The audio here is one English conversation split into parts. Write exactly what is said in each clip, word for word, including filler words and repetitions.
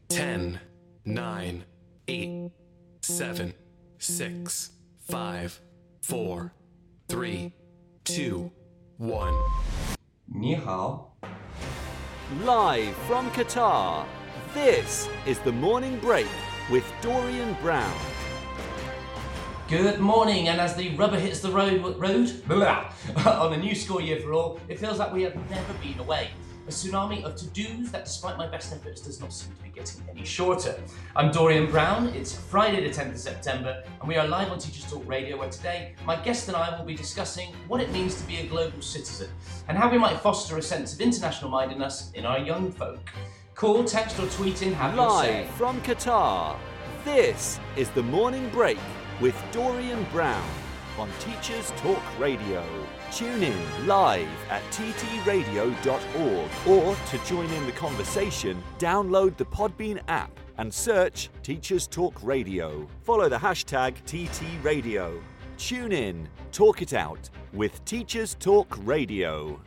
ten, nine, eight, seven, six, five, four, three, two, one. 你好. Live from Qatar, this is The Morning Break with Dorian Brown. Good morning, and as the rubber hits the road, road blah, on a new school year for all, it feels like we have never been away. A tsunami of to-dos that, despite my best efforts, does not seem to be getting any shorter. I'm Dorian Brown, it's Friday the tenth of September, and we are live on Teachers Talk Radio, where today my guest and I will be discussing what it means to be a global citizen, and how we might foster a sense of international mindedness in our young folk. Call, text or tweet in, have your say. Live from Qatar, this is The Morning Break with Dorian Brown on Teachers Talk Radio. Tune in live at t t radio dot org, or to join in the conversation, download the Podbean app and search Teachers Talk Radio. Follow the hashtag T T Radio. Tune in, talk it out with Teachers Talk Radio.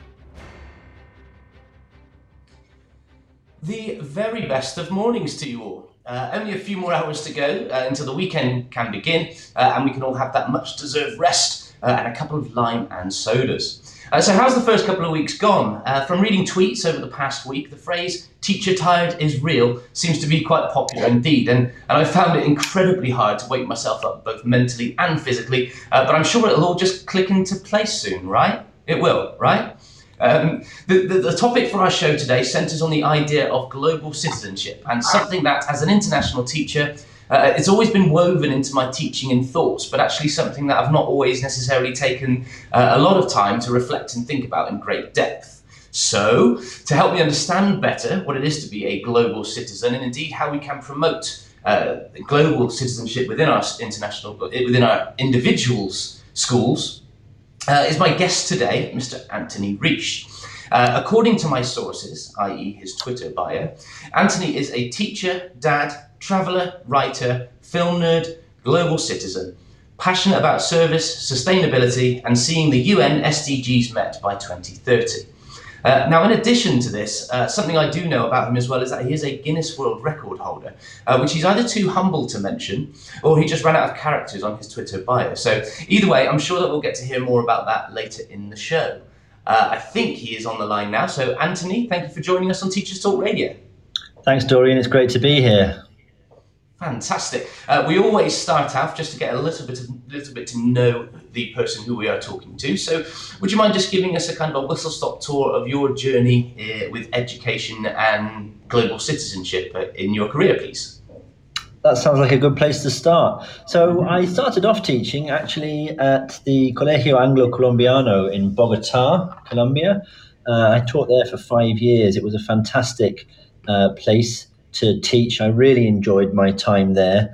The very best of mornings to you all. Uh, only a few more hours to go uh, until the weekend can begin, uh, and we can all have that much-deserved rest uh, and a couple of lime and sodas. Uh, so how's the first couple of weeks gone? Uh, from reading tweets over the past week, the phrase "teacher tired is real" seems to be quite popular indeed, and, and I found it incredibly hard to wake myself up both mentally and physically, uh, but I'm sure it'll all just click into place soon, right? It will, right? Um, the, the, the topic for our show today centres on the idea of global citizenship, and something that, as an international teacher, uh, it's always been woven into my teaching and thoughts, but actually something that I've not always necessarily taken uh, a lot of time to reflect and think about in great depth. So, to help me understand better what it is to be a global citizen, and indeed how we can promote uh, global citizenship within our international, within our individuals' schools, Uh, is my guest today, Mister Anthony Reish. Uh, according to my sources, that is his Twitter bio, Anthony is a teacher, dad, traveller, writer, film nerd, global citizen, passionate about service, sustainability, and seeing the U N S D Gs met by twenty thirty. Uh, now, in addition to this, uh, something I do know about him as well is that he is a Guinness World Record holder, uh, which he's either too humble to mention, or he just ran out of characters on his Twitter bio. So either way, I'm sure that we'll get to hear more about that later in the show. Uh, I think he is on the line now. So Anthony, thank you for joining us on Teachers Talk Radio. Thanks, Dorian. It's great to be here. Fantastic. Uh, we always start off just to get a little bit of, little bit to know the person who we are talking to. So would you mind just giving us a kind of a whistle-stop tour of your journey uh, with education and global citizenship uh, in your career, please? That sounds like a good place to start. So I started off teaching actually at the Colegio Anglo-Colombiano in Bogota, Colombia. Uh, I taught there for five years. It was a fantastic uh, place to teach. I really enjoyed my time there.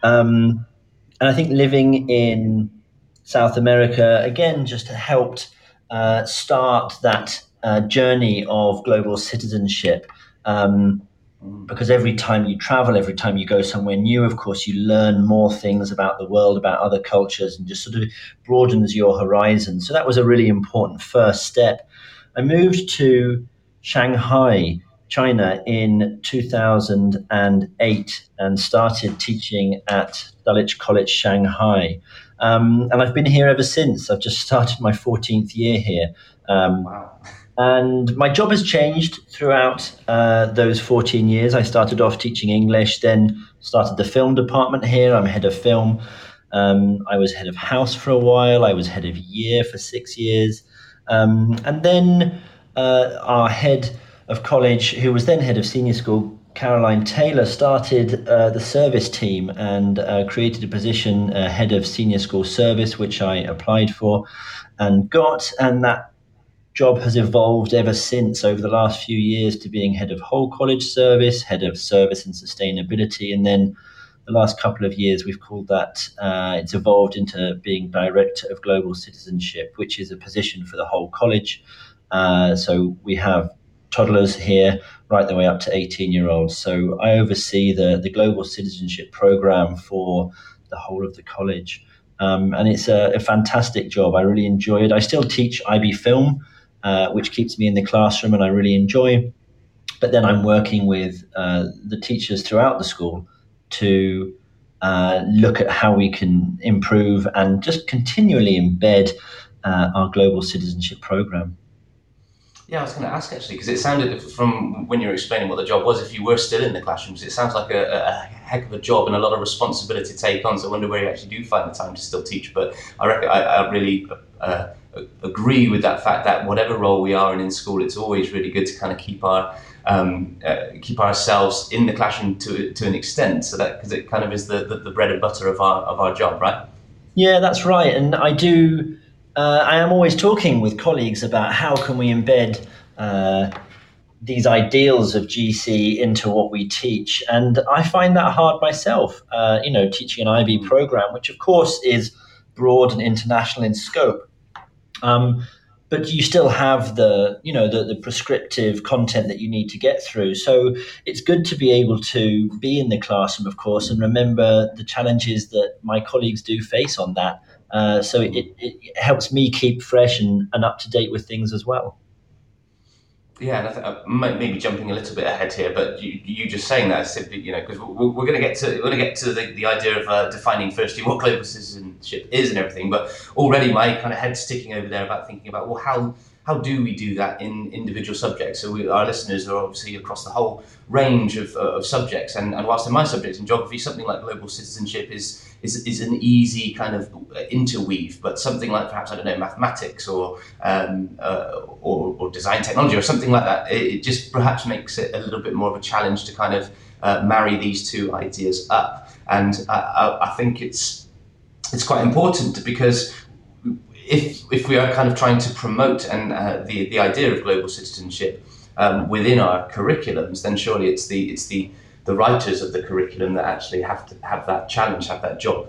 Um, and I think living in South America, again, just helped uh, start that uh, journey of global citizenship. Um, because every time you travel, every time you go somewhere new, of course, you learn more things about the world, about other cultures, and just sort of broadens your horizon. So that was a really important first step. I moved to Shanghai, China in two thousand eight and started teaching at Dulwich College, Shanghai. Um, and I've been here ever since. I've just started my fourteenth year here. Um, Wow. And my job has changed throughout uh, those fourteen years. I started off teaching English, then started the film department here. I'm head of film. Um, I was head of house for a while. I was head of year for six years. Um, and then uh, our head of college, who was then head of senior school, Caroline Taylor, started uh, the service team and uh, created a position, uh, head of senior school service, which I applied for and got. And that job has evolved ever since over the last few years to being head of whole college service, head of service and sustainability. And then the last couple of years, we've called that, uh, it's evolved into being director of global citizenship, which is a position for the whole college. Uh, so we have toddlers here right the way up to eighteen year olds. So I oversee the, the global citizenship program for the whole of the college. Um, and it's a, a fantastic job. I really enjoy it. I still teach I B Film, uh, which keeps me in the classroom, and I really enjoy but then I'm working with uh, the teachers throughout the school to uh, look at how we can improve and just continually embed uh, our global citizenship program. Yeah, I was going to ask actually, because it sounded from when you were explaining what the job was, if you were still in the classrooms, it sounds like a, a heck of a job and a lot of responsibility to take on. So I wonder where you actually do find the time to still teach. But I reckon I, I really uh, agree with that fact that whatever role we are in in school, it's always really good to kind of keep our um, uh, keep ourselves in the classroom to to an extent, so that because it kind of is the, the the bread and butter of our of our job, right? Yeah, that's right, and I do. Uh, I am always talking with colleagues about how can we embed uh, these ideals of G C into what we teach, and I find that hard myself. Uh, you know, teaching an I B program, which of course is broad and international in scope, um, but you still have the you know the, the prescriptive content that you need to get through. So it's good to be able to be in the classroom, of course, and remember the challenges that my colleagues do face on that. Uh, so it, it helps me keep fresh and, and up to date with things as well. Yeah, and I think I might maybe jumping a little bit ahead here, but you, you just saying that, simply, you know, because we're, we're going to get to we're going to get to the, the idea of uh, defining firstly what global citizenship is and everything. But already my kind of head's sticking over there about thinking about well, how how do we do that in individual subjects? So we, our listeners are obviously across the whole range of, uh, of subjects, and, and whilst in my subject in geography, something like global citizenship is is is an easy kind of interweave, but something like perhaps I don't know mathematics or um, uh, or, or design technology or something like that, it, it just perhaps makes it a little bit more of a challenge to kind of uh, marry these two ideas up. And I, I, I think it's it's quite important because if if we are kind of trying to promote and uh, the the idea of global citizenship um, within our curriculums, then surely it's the it's the the writers of the curriculum that actually have to have that challenge, have that job.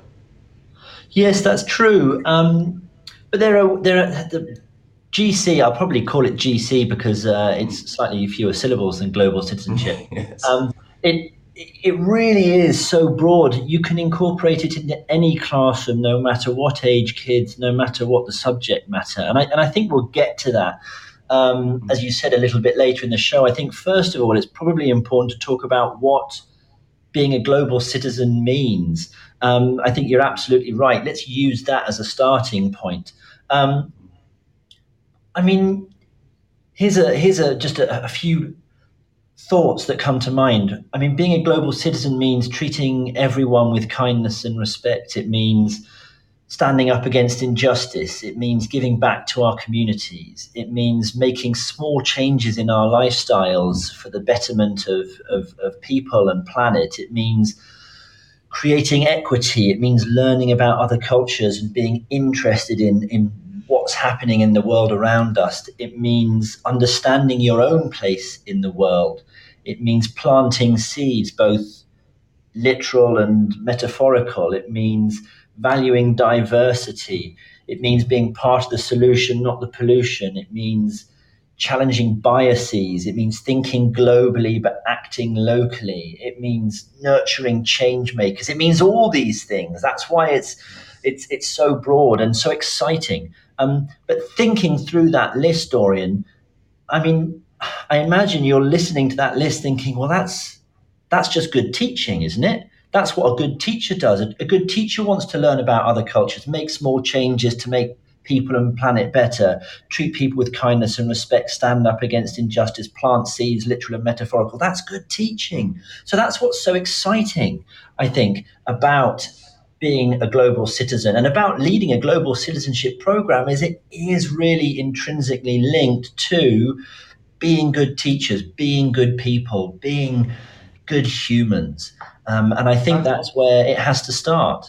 Yes, that's true. Um, but there are there are the G C. I'll probably call it G C because uh, it's slightly fewer syllables than global citizenship. Yes. Um, it it really is so broad. You can incorporate it into any classroom, no matter what age kids, no matter what the subject matter. And I and I think we'll get to that. Um, as you said a little bit later in the show, I think first of all, it's probably important to talk about what being a global citizen means. Um, I think you're absolutely right. Let's use that as a starting point. Um, I mean, here's a here's a just a, a few thoughts that come to mind. I mean, being a global citizen means treating everyone with kindness and respect. It means standing up against injustice. It means giving back to our communities. It means making small changes in our lifestyles for the betterment of, of, of people and planet. It means creating equity. It means learning about other cultures and being interested in, in what's happening in the world around us. It means understanding your own place in the world. It means planting seeds, both literal and metaphorical. It means valuing diversity. It means being part of the solution, not the pollution. It means challenging biases. It means thinking globally but acting locally. It means nurturing change makers. It means all these things. That's why it's it's it's so broad and so exciting. Um, but thinking through that list, Dorian, I mean, I imagine you're listening to that list thinking, well, that's that's just good teaching, isn't it? That's what a good teacher does. A, a good teacher wants to learn about other cultures, make small changes to make people and planet better, treat people with kindness and respect, stand up against injustice, plant seeds, literal and metaphorical. That's good teaching. So that's what's so exciting, I think, about being a global citizen and about leading a global citizenship program is it is really intrinsically linked to being good teachers, being good people, being good humans. Um, and I think that's where it has to start.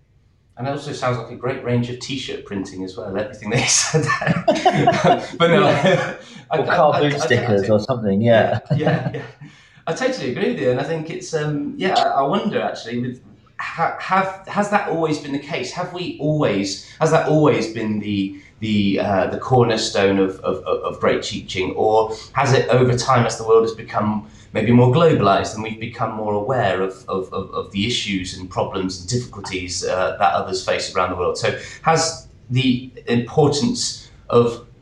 And it also sounds like a great range of T-shirt printing as well, everything they said there. But no, yeah. I, or car I, boot I, stickers I, I, or something, yeah. yeah. Yeah, yeah. I totally agree with you. And I think it's, um, yeah, I, I wonder actually, with ha, have has that always been the case? Have we always, has that always been the the uh, the cornerstone of, of, of great teaching? Or has it over time, as the world has become maybe more globalized and we've become more aware of, of, of, of the issues and problems and difficulties uh, that others face around the world? So has the importance of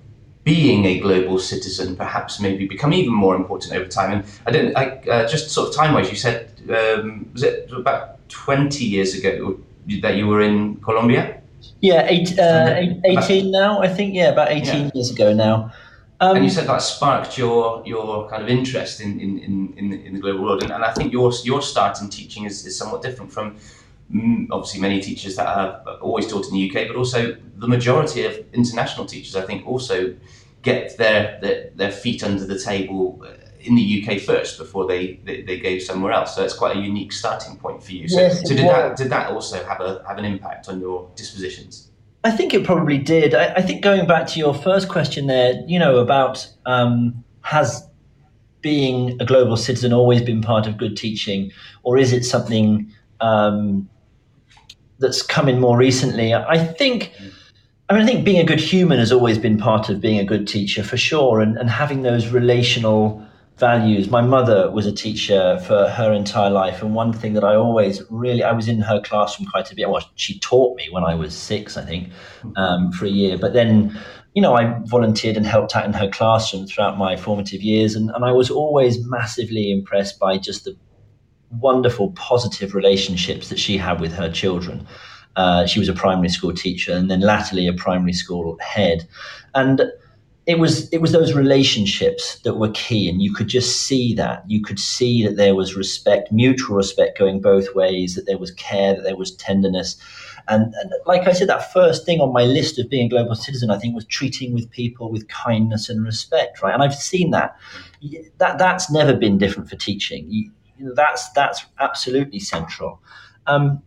being a global citizen perhaps maybe become even more important over time? And I don't, I, uh, just sort of time-wise, you said, um, was it about twenty years ago that you were in Colombia? Yeah, eight, uh, eighteen now, I think. Yeah, about eighteen yeah. years ago now. Um, and you said that sparked your your kind of interest in in, in, in, the, in the global world. And, and I think your your start in teaching is, is somewhat different from mm, obviously many teachers that have always taught in the U K, but also the majority of international teachers, I think, also get their their, their feet under the table in the U K first before they, they, they go somewhere else. So it's quite a unique starting point for you. So, yes, so did that did that also have a have an impact on your dispositions? I think it probably did. I, I think going back to your first question there, you know, about um, has being a global citizen always been part of good teaching, or is it something um, that's come in more recently? I think, I mean, I think being a good human has always been part of being a good teacher for sure, and, and having those relational values. My mother was a teacher for her entire life, and one thing that I always really, I was in her classroom quite a bit. Well, she taught me when I was six, I think, um, for a year. But then, you know, I volunteered and helped out in her classroom throughout my formative years, and, and I was always massively impressed by just the wonderful, positive relationships that she had with her children. Uh, she was a primary school teacher, and then latterly a primary school head, and It was it was those relationships that were key, and you could just see that. You could see that there was respect, mutual respect going both ways, that there was care, that there was tenderness. And, and like I said, that first thing on my list of being a global citizen, I think, was treating with people with kindness and respect, right? And I've seen that. That that's never been different for teaching. You, you know, that's that's absolutely central. Um,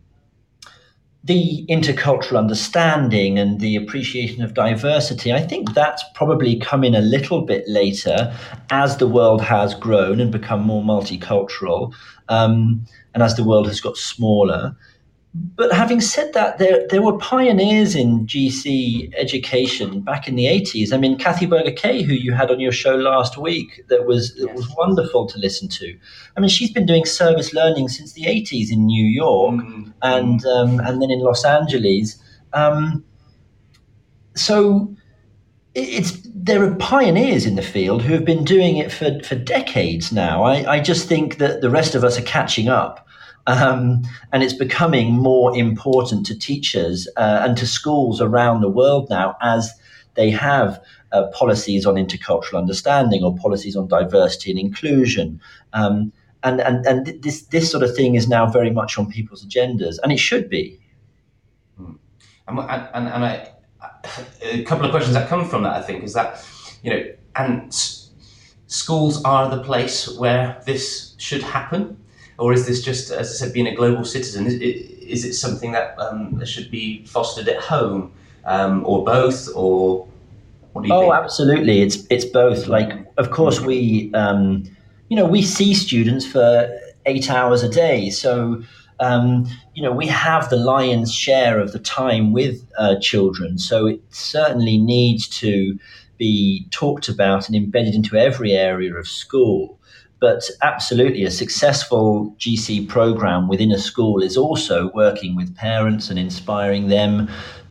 The intercultural understanding and the appreciation of diversity, I think that's probably come in a little bit later as the world has grown and become more multicultural, um, and as the world has got smaller. But having said that, there there were pioneers in G C education back in the eighties. I mean, Kathy Berger-Kay, who you had on your show last week, that was yes. it was wonderful to listen to. I mean, she's been doing service learning since the eighties in New York mm-hmm. and um, and then in Los Angeles. Um, so it's there are pioneers in the field who have been doing it for, for decades now. I, I just think that the rest of us are catching up. Um, and it's becoming more important to teachers uh, and to schools around the world now as they have uh, policies on intercultural understanding or policies on diversity and inclusion. Um, and and, and this, this sort of thing is now very much on people's agendas, and it should be. Mm. And, and, and I, a couple of questions that come from that, I think, is that, you know, and schools are the place where this should happen. Or is this just, as I said, being a global citizen? Is it, is it something that um, should be fostered at home, um, or both, or what do you oh, think? Oh, absolutely. It's it's both. Like, of course, we, um, you know, we see students for eight hours a day. So, um, you know, we have the lion's share of the time with uh, children. So it certainly needs to be talked about and embedded into every area of school. But absolutely, a successful G C program within a school is also working with parents and inspiring them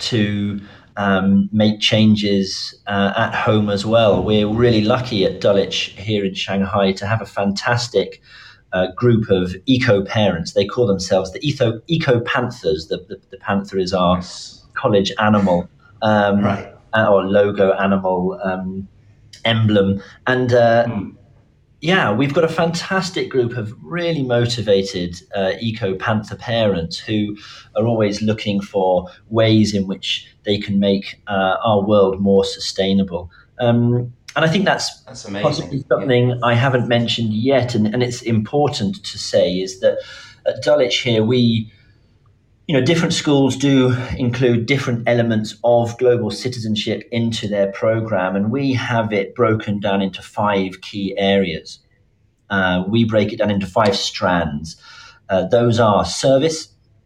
to um, make changes uh, at home as well. We're really lucky at Dulwich here in Shanghai to have a fantastic uh, group of eco-parents. They call themselves the eco, eco-panthers. The, the, the panther is our yes. college animal, um, right. or logo animal um, emblem. And uh, mm. Yeah, we've got a fantastic group of really motivated uh, eco-panther parents who are always looking for ways in which they can make uh, our world more sustainable. Um, and I think that's, that's possibly something yeah. I haven't mentioned yet, and, and it's important to say, is that at Dulwich here, we, you know, different schools do include different elements of global citizenship into their program, and we have it broken down into five key areas. Uh, we break it down into five strands. Uh, those are service,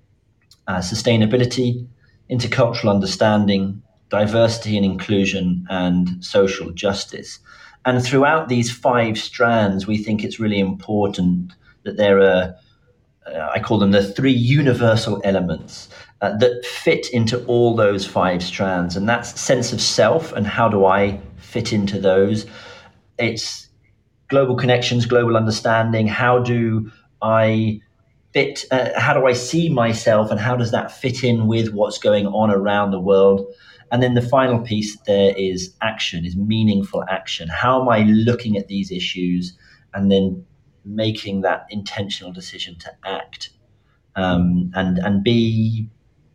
uh, sustainability, intercultural understanding, diversity and inclusion, and social justice. And throughout these five strands, we think it's really important that there are Uh, I call them the three universal elements uh, that fit into all those five strands. And that's sense of self, and how do I fit into those. It's global connections, global understanding. How do I fit? Uh, how do I see myself, and how does that fit in with what's going on around the world? And then the final piece there is action, is meaningful action. How am I looking at these issues and then making that intentional decision to act um, and and be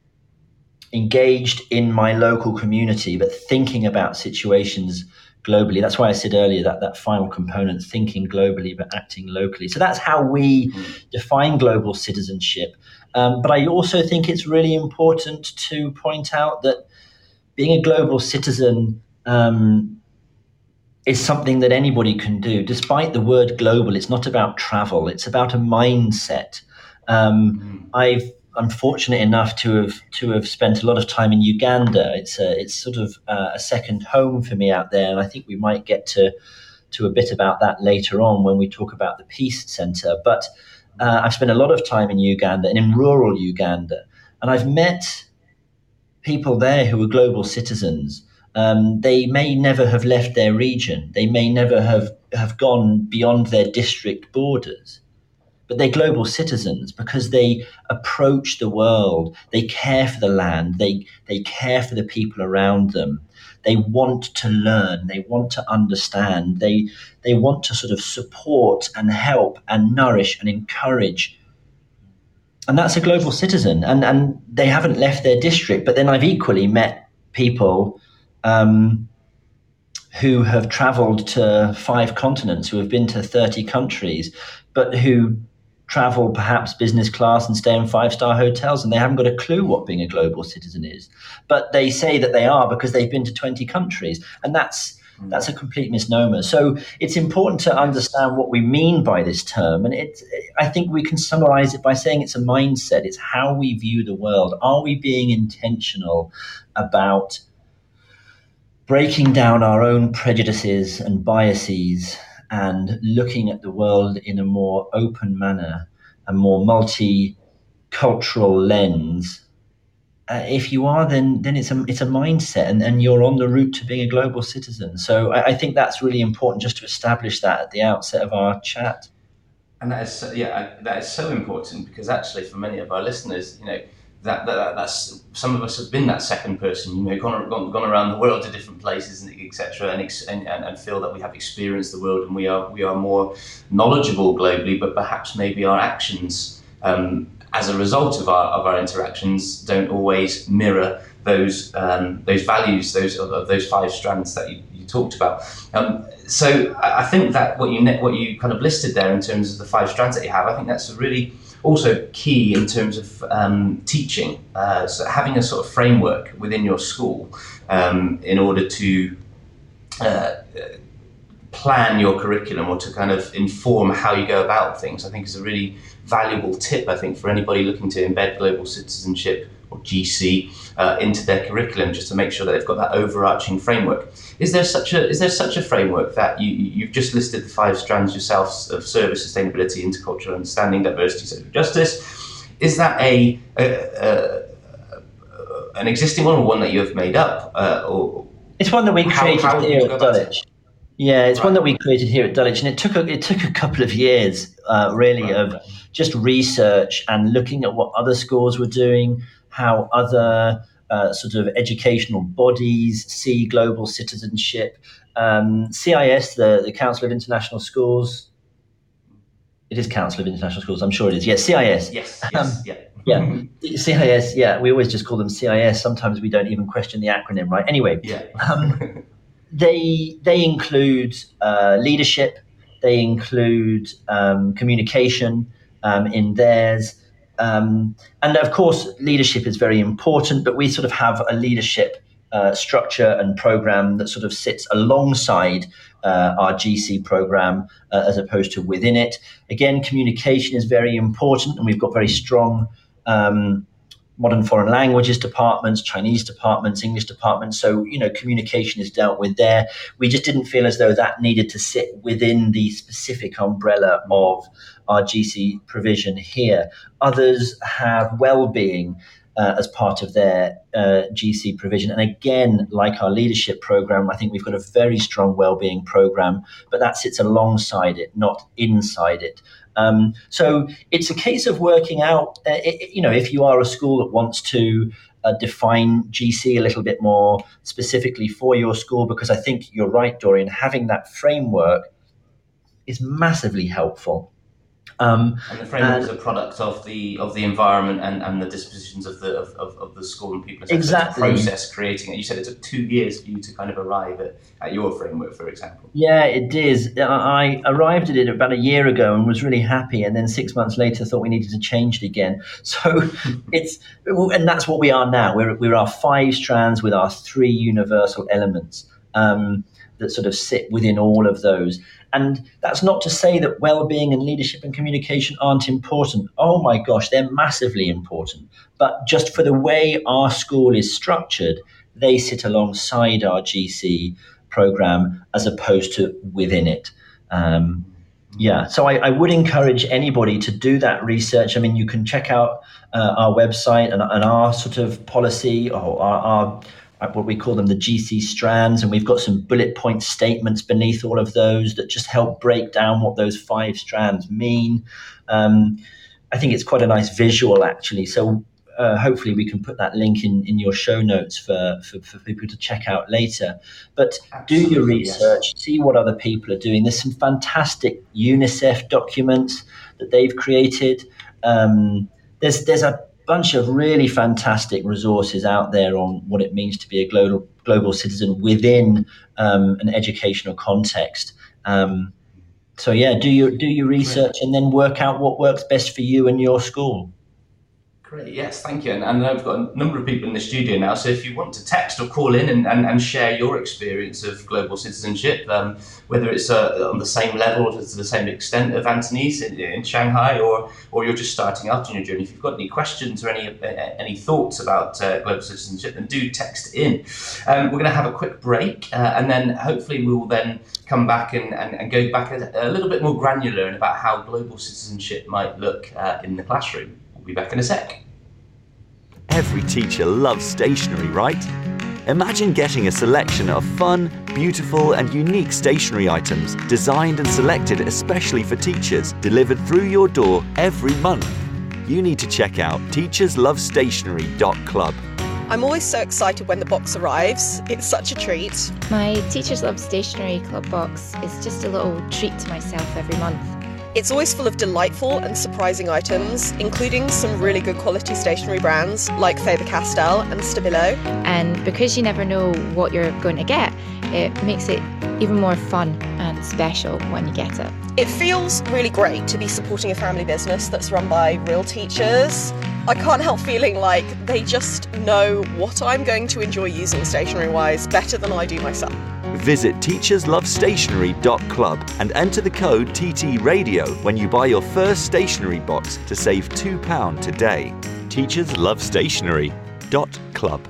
engaged in my local community, but thinking about situations globally. That's why I said earlier that that final component, thinking globally but acting locally. So that's how we mm. define global citizenship. Um, but I also think it's really important to point out that being a global citizen um, is something that anybody can do. Despite the word global, it's not about travel. It's about a mindset. Um, mm. I've I'm fortunate enough to have to have spent a lot of time in Uganda. It's a, it's sort of uh, a second home for me out there, and I think we might get to to a bit about that later on when we talk about the Peace Centre. But uh, I've spent a lot of time in Uganda and in rural Uganda, and I've met people there who are global citizens. Um, they may never have left their region. They may never have, have gone beyond their district borders. But they're global citizens because they approach the world. They care for the land. They they care for the people around them. They want to learn. They want to understand. They they want to sort of support and help and nourish and encourage. And that's a global citizen. And and they haven't left their district. But then I've equally met people um, who have traveled to five continents, who have been to thirty countries, but who travel perhaps business class and stay in five-star hotels, and they haven't got a clue what being a global citizen is. But they say that they are because they've been to twenty countries, and that's that's a complete misnomer. So it's important to understand what we mean by this term, and it, I think we can summarize it by saying it's a mindset. It's how we view the world. Are we being intentional about breaking down our own prejudices and biases and looking at the world in a more open manner, a more multicultural lens? Uh, if you are, then then it's a it's a mindset, and, and you're on the route to being a global citizen. So I, I think that's really important, just to establish that at the outset of our chat. And that is yeah, that is so important, because actually for many of our listeners, you know, that, that that's some of us have been that second person, you know, gone gone, gone around the world to different places, and et cetera, and, and and feel that we have experienced the world and we are we are more knowledgeable globally, but perhaps maybe our actions um, as a result of our of our interactions don't always mirror those um, those values, those of, of those five strands that you, you talked about. Um, so I think that what you what you kind of listed there in terms of the five strands that you have, I think that's a really also key in terms of um, teaching. Uh, so having a sort of framework within your school um, in order to uh, plan your curriculum or to kind of inform how you go about things, I think is a really valuable tip, I think, for anybody looking to embed global citizenship or G C uh, into their curriculum, just to make sure that they've got that overarching framework. Is there such a is there such a framework that you you've just listed the five strands yourself of service, sustainability, intercultural understanding, diversity, social justice? Is that a, a, a, a an existing one, or one that you have made up? Uh, or it's one that we created how, how here at Dulwich. Yeah, it's right. one that we created here at Dulwich, and it took a, it took a couple of years, uh, really, right. of just research and looking at what other schools were doing, how other uh, sort of educational bodies see global citizenship. Um, C I S, the, the Council of International Schools. It is Council of International Schools, I'm sure it is. Yes, C I S. Yes, yes, um, yeah. Yeah, C I S, yeah. We always just call them C I S. Sometimes we don't even question the acronym, right? Anyway, yeah. um, they they include uh, leadership, they include um, communication um, in theirs. Um, and of course, leadership is very important, but we sort of have a leadership uh, structure and program that sort of sits alongside uh, our G C program uh, as opposed to within it. Again, communication is very important, and we've got very strong um, modern foreign languages departments, Chinese departments, English departments. So, you know, communication is dealt with there. We just didn't feel as though that needed to sit within the specific umbrella of our G C provision here. Others have well-being, uh, as part of their uh, G C provision. And again, like our leadership program, I think we've got a very strong wellbeing program, but that sits alongside it, not inside it. Um, so it's a case of working out, uh, it, you know, if you are a school that wants to uh, define G C a little bit more specifically for your school, because I think you're right, Dorian, having that framework is massively helpful. Um, and the framework is a product of the of the environment and, and the dispositions of the of, of, of the school and people. Exactly. The process creating it. You said it took two years for you to kind of arrive at, at your framework, for example. Yeah, it is. I arrived at it about a year ago and was really happy, and then six months later thought we needed to change it again. So it's and that's what we are now. We're we're our five strands with our three universal elements um, that sort of sit within all of those. And that's not to say that well-being and leadership and communication aren't important. Oh my gosh, they're massively important. But just for the way our school is structured, they sit alongside our G C program as opposed to within it. Um, yeah, so I, I would encourage anybody to do that research. I mean, you can check out uh, our website and, and our sort of policy or our, our what we call them, the G C strands, and we've got some bullet point statements beneath all of those that just help break down what those five strands mean. Um, I think it's quite a nice visual, actually. So uh, hopefully we can put that link in, in your show notes for, for, for people to check out later. But Absolutely, do your research, yes. See what other people are doing. There's some fantastic UNICEF documents that they've created. Um, there's there's a bunch of really fantastic resources out there on what it means to be a global global citizen within um, an educational context. Um, so yeah, do your do your research and then work out what works best for you and your school. Great, yes, thank you. And, and I've got a number of people in the studio now, so if you want to text or call in and, and, and share your experience of global citizenship, um, whether it's uh, on the same level or to the same extent of Anthony's in, in Shanghai, or or you're just starting out on your journey, if you've got any questions or any uh, any thoughts about uh, global citizenship, then do text in. Um, we're going to have a quick break, uh, and then hopefully we will then come back and, and, and go back a, a little bit more granular and about how global citizenship might look uh, in the classroom. We'll be back in a sec. Every teacher loves stationery, right? Imagine getting a selection of fun, beautiful and unique stationery items designed and selected especially for teachers, delivered through your door every month. You need to check out teachers love stationery dot club. I'm always so excited when the box arrives. It's such a treat. My Teachers Love Stationery Club box is just a little treat to myself every month. It's always full of delightful and surprising items, including some really good quality stationery brands like Faber-Castell and Stabilo. And because you never know what you're going to get, it makes it even more fun and special when you get it. It feels really great to be supporting a family business that's run by real teachers. I can't help feeling like they just know what I'm going to enjoy using stationery-wise better than I do myself. Visit teachers love stationery dot club and enter the code T T Radio when you buy your first stationery box to save two pounds today. teachers love stationery dot club.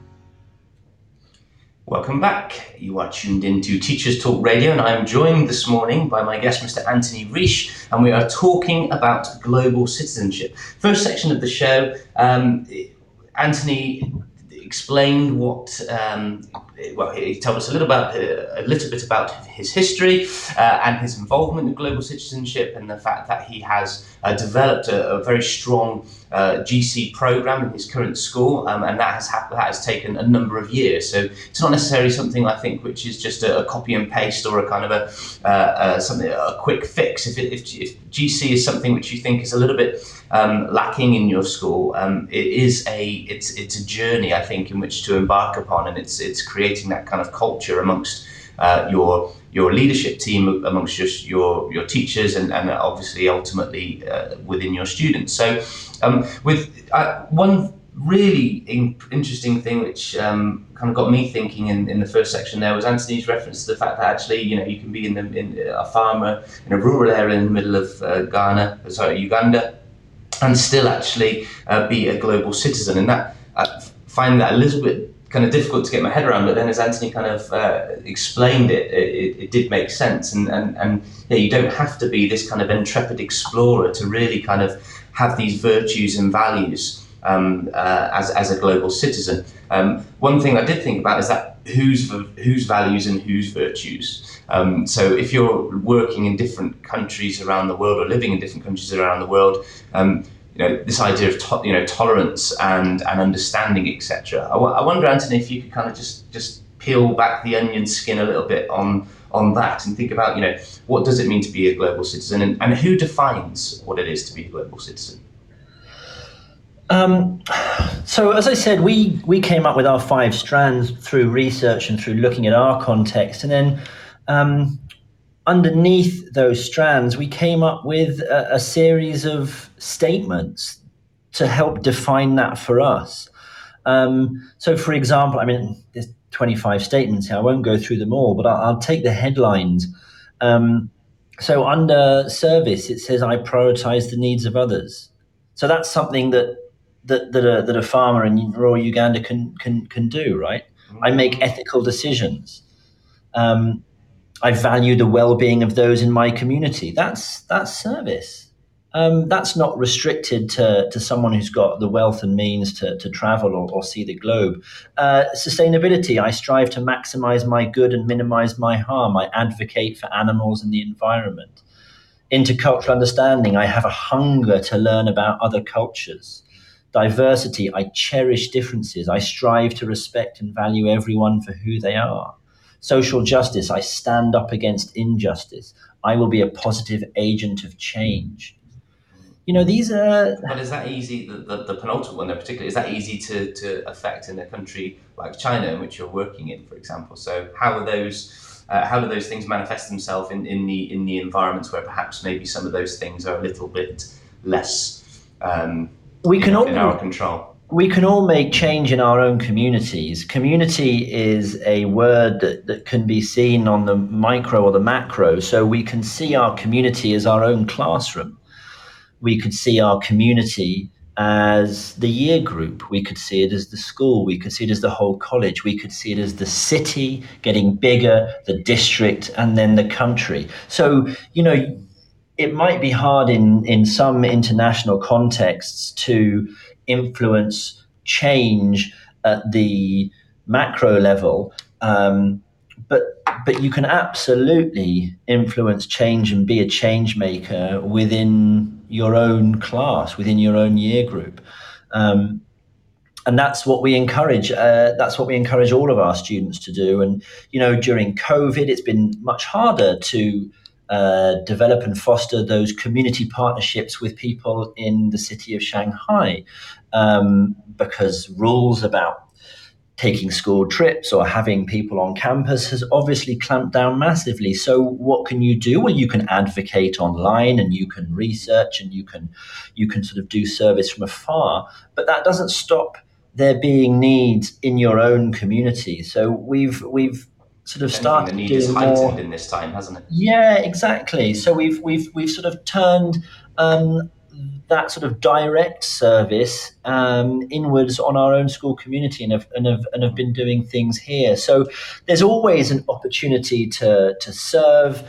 Welcome back. You are tuned into Teachers Talk Radio, and I am joined this morning by my guest, Mister Anthony Riche, and we are talking about global citizenship. First section of the show, um, Anthony explained what, um, well, he told us a little about uh, a little bit about his history uh, and his involvement in global citizenship, and the fact that he has uh, developed a, a very strong uh, G C program in his current school, um, and that has ha- that has taken a number of years. So it's not necessarily something I think which is just a, a copy and paste or a kind of a uh, uh, something a quick fix. If, it, if if G C is something which you think is a little bit um, lacking in your school, um, it is a it's it's a journey I think in which to embark upon, and it's it's creating that kind of culture amongst uh, your your leadership team, amongst just your your teachers, and, and obviously ultimately uh, within your students. So um, with uh, one really in- interesting thing which um, kind of got me thinking in, in the first section there was Anthony's reference to the fact that actually, you know, you can be in, the, in a farmer in a rural area in the middle of uh, Ghana, sorry, Uganda, and still actually uh, be a global citizen. And that I find that a little bit kind of difficult to get my head around, but then as Anthony kind of uh, explained it, it, it did make sense. And, and, and yeah, you don't have to be this kind of intrepid explorer to really kind of have these virtues and values um, uh, as as a global citizen. Um, one thing I did think about is that whose whose values and whose virtues. Um, so if you're working in different countries around the world or living in different countries around the world, um, you know, this idea of to- you know tolerance and and understanding, et cetera. I, w- I wonder, Anthony, if you could kind of just just peel back the onion skin a little bit on on that and think about, you know, what does it mean to be a global citizen, and, and who defines what it is to be a global citizen? Um, so as I said, we, we came up with our five strands through research and through looking at our context. And then um, underneath those strands, we came up with a, a series of statements to help define that for us. Um, so for example, I mean, there's twenty-five statements here. I won't go through them all, but I'll, I'll take the headlines. Um, so under service, it says, I prioritize the needs of others. So that's something that that that a, that a farmer in rural Uganda can can can do, right? I make ethical decisions. Um, I value the well-being of those in my community. That's that's service. Um, that's not restricted to, to someone who's got the wealth and means to, to travel or, or see the globe. Uh, sustainability, I strive to maximize my good and minimize my harm. I advocate for animals and the environment. Intercultural understanding, I have a hunger to learn about other cultures. Diversity, I cherish differences. I strive to respect and value everyone for who they are. Social justice, I stand up against injustice. I will be a positive agent of change. You know, these are... But is that easy, the, the, the penultimate one in particular, is that easy to, to affect in a country like China in which you're working in, for example? So how are those, uh, how do those things manifest themselves in, in the in the environments where perhaps maybe some of those things are a little bit less um, we can in, all, in our control? We can all make change in our own communities. Community is a word that, that can be seen on the micro or the macro. So we can see our community as our own classroom. We could see our community as the year group. We could see it as the school. We could see it as the whole college. We could see it as the city getting bigger, the district, and then the country. So, you know, it might be hard in, in some international contexts to influence change at the macro level, um, but but you can absolutely influence change and be a change maker within your own class, within your own year group. Um, and that's what we encourage. Uh, that's what we encourage all of our students to do. And, you know, during COVID, it's been much harder to uh, develop and foster those community partnerships with people in the city of Shanghai, um, because rules about taking school trips or having people on campus has obviously clamped down massively. So what can you do? Well, you can advocate online and you can research and you can you can sort of do service from afar, but that doesn't stop there being needs in your own community. So we've we've sort of started the need doing is heightened more in this time, hasn't it? Yeah, exactly. So we've we've we've sort of turned um, that sort of direct service um, inwards on our own school community and have, and, have, and have been doing things here. So there's always an opportunity to to serve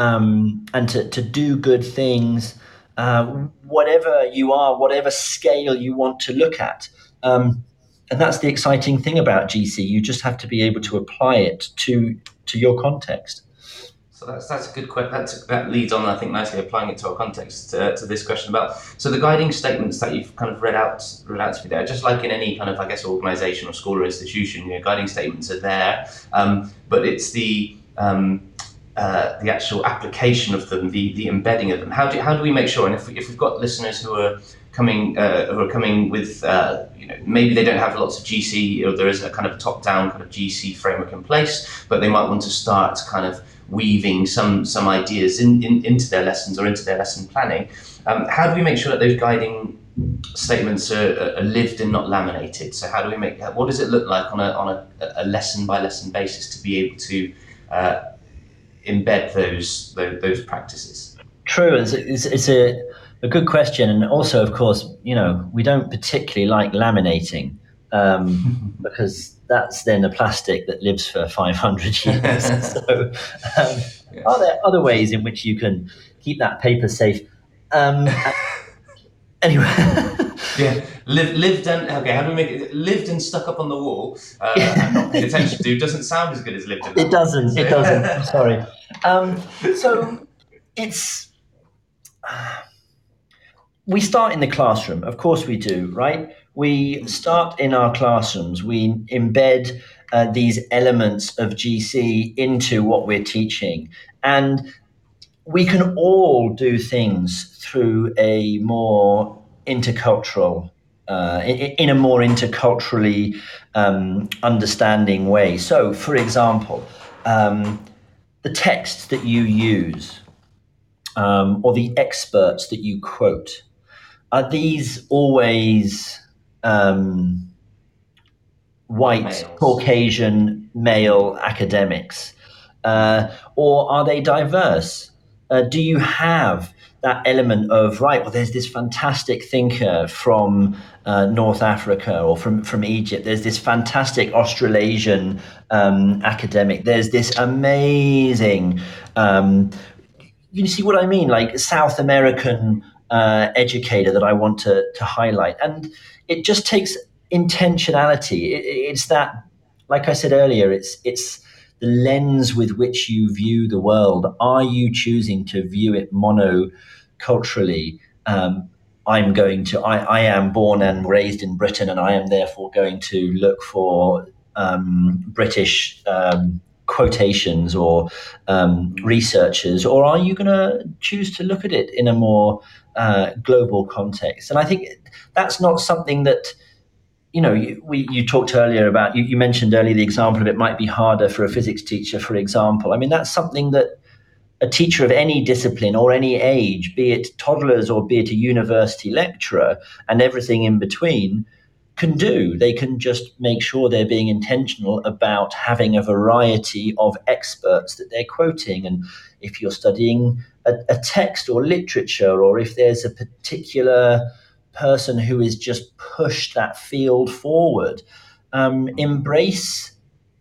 um, and to, to do good things, uh, whatever you are, whatever scale you want to look at. Um, and that's the exciting thing about G C. You just have to be able to apply it to to your context. So that's that's a good question. That's, that leads on, I think, nicely, applying it to our context uh, to this question about. So the guiding statements that you've kind of read out read out to me there, just like in any kind of, I guess, organisation or school or institution, you know, guiding statements are there, um, but it's the um, uh, the actual application of them, the the embedding of them. How do how do we make sure? And if we, if we've got listeners who are coming uh, who are coming with, uh, you know, maybe they don't have lots of G C, or there isn't a kind of top down kind of G C framework in place, but they might want to start kind of weaving some some ideas in, in into their lessons or into their lesson planning. Um, how do we make sure that those guiding statements are, are lived and not laminated? So how do we make, what does it look like on a on a, a lesson by lesson basis to be able to uh, embed those, those those practices? True, it's, it's, it's a, a good question, and also, of course, you know, we don't particularly like laminating um, because that's then a plastic that lives for five hundred years. So um, yes. Are there other ways in which you can keep that paper safe? Um, anyway, Yeah, lived, lived and okay. How do we make it? Lived and stuck up on the wall uh, and not paid attention to doesn't sound as good as lived. In it doesn't. It doesn't. I'm sorry. Um, so it's uh, we start in the classroom. Of course, we do. Right? We start in our classrooms. We embed uh, these elements of G C into what we're teaching, and we can all do things through a more intercultural, uh, in, in a more interculturally um, understanding way. So, for example, um, the texts that you use um, or the experts that you quote, are these always um, white, Males. Caucasian, male academics? Uh, or are they diverse? Uh, do you have that element of, right, well, there's this fantastic thinker from uh, North Africa or from, from Egypt. There's this fantastic Australasian um, academic. There's this amazing, um, you see what I mean, like South American uh, educator that I want to, to highlight. And it just takes intentionality. It, it's that, like I said earlier, it's it's the lens with which you view the world. Are you choosing to view it monoculturally? Um, I'm going to, I, I am born and raised in Britain, and I am therefore going to look for um, British um, quotations or um, researchers, or are you going to choose to look at it in a more uh, global context? And I think that's not something that, you know, you, we, you talked earlier about, you, you mentioned earlier the example of it might be harder for a physics teacher, for example. I mean, that's something that a teacher of any discipline or any age, be it toddlers or be it a university lecturer and everything in between, can do. They can just make sure they're being intentional about having a variety of experts that they're quoting. And if you're studying a, a text or literature, or if there's a particular person who is just pushed that field forward, um, embrace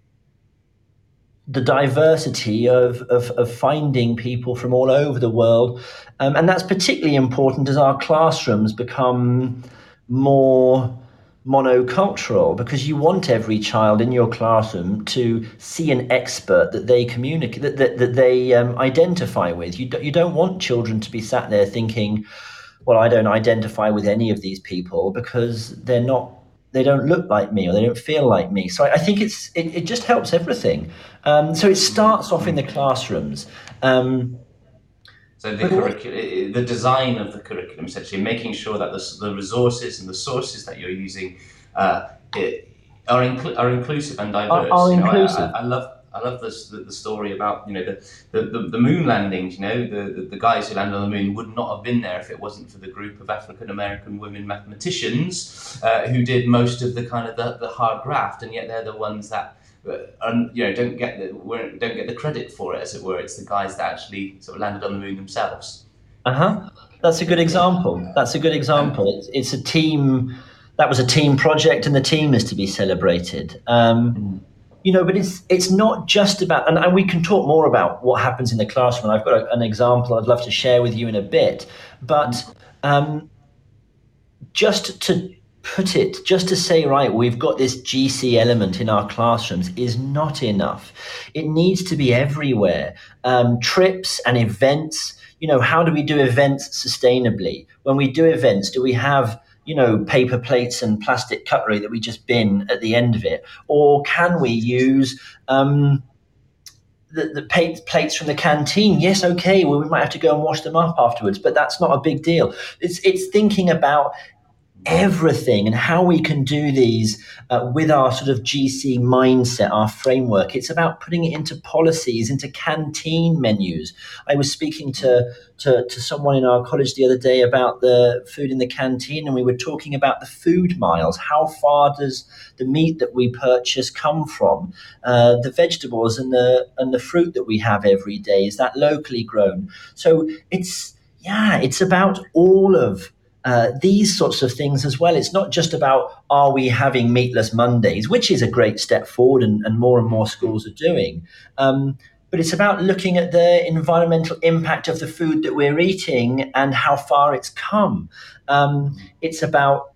the diversity of, of, of finding people from all over the world. Um, and that's particularly important as our classrooms become more monocultural, because you want every child in your classroom to see an expert that they communicate, that, that, that they um, identify with. You, do, you don't want children to be sat there thinking, well, I don't identify with any of these people because they're not, they don't look like me or they don't feel like me. So I, I think it's it, it just helps everything. Um, so it starts off in the classrooms. Um, so the curriculum, the design of the curriculum, essentially making sure that the, the resources and the sources that you're using uh, it, are inclu- are inclusive and diverse. Are, are you know, inclusive. I, I, I love. I love this, the, the story about, you know, the, the, the, the moon landings. You know, the, the, the guys who landed on the moon would not have been there if it wasn't for the group of African American women mathematicians uh, who did most of the kind of the, the hard graft, and yet they're the ones that, uh, un, you know, don't get the weren't, don't get the credit for it, as it were. It's the guys that actually sort of landed on the moon themselves. Uh huh. That's a good example. That's a good example. It's, it's a team. That was a team project, and the team is to be celebrated. Um, mm. You know, but it's it's not just about, and, and we can talk more about what happens in the classroom. And I've got a, an example I'd love to share with you in a bit. But um, just to put it, just to say, right, we've got this G C element in our classrooms is not enough. It needs to be everywhere. Um, trips and events, you know, how do we do events sustainably? When we do events, do we have, you know, paper plates and plastic cutlery that we just bin at the end of it? Or can we use um, the, the plates from the canteen? Yes, okay, well, we might have to go and wash them up afterwards, but that's not a big deal. It's, it's thinking about everything and how we can do these uh, with our sort of G C mindset, our framework. It's about putting it into policies, into canteen menus. I was speaking to, to, to someone in our college the other day about the food in the canteen, and we were talking about the food miles. How far does the meat that we purchase come from? Uh, the vegetables and the and the fruit that we have every day, is that locally grown? So it's, yeah, it's about all of Uh, these sorts of things as well. It's not just about, are we having meatless Mondays, which is a great step forward, and, and more and more schools are doing. Um, but it's about looking at the environmental impact of the food that we're eating and how far it's come. Um, it's about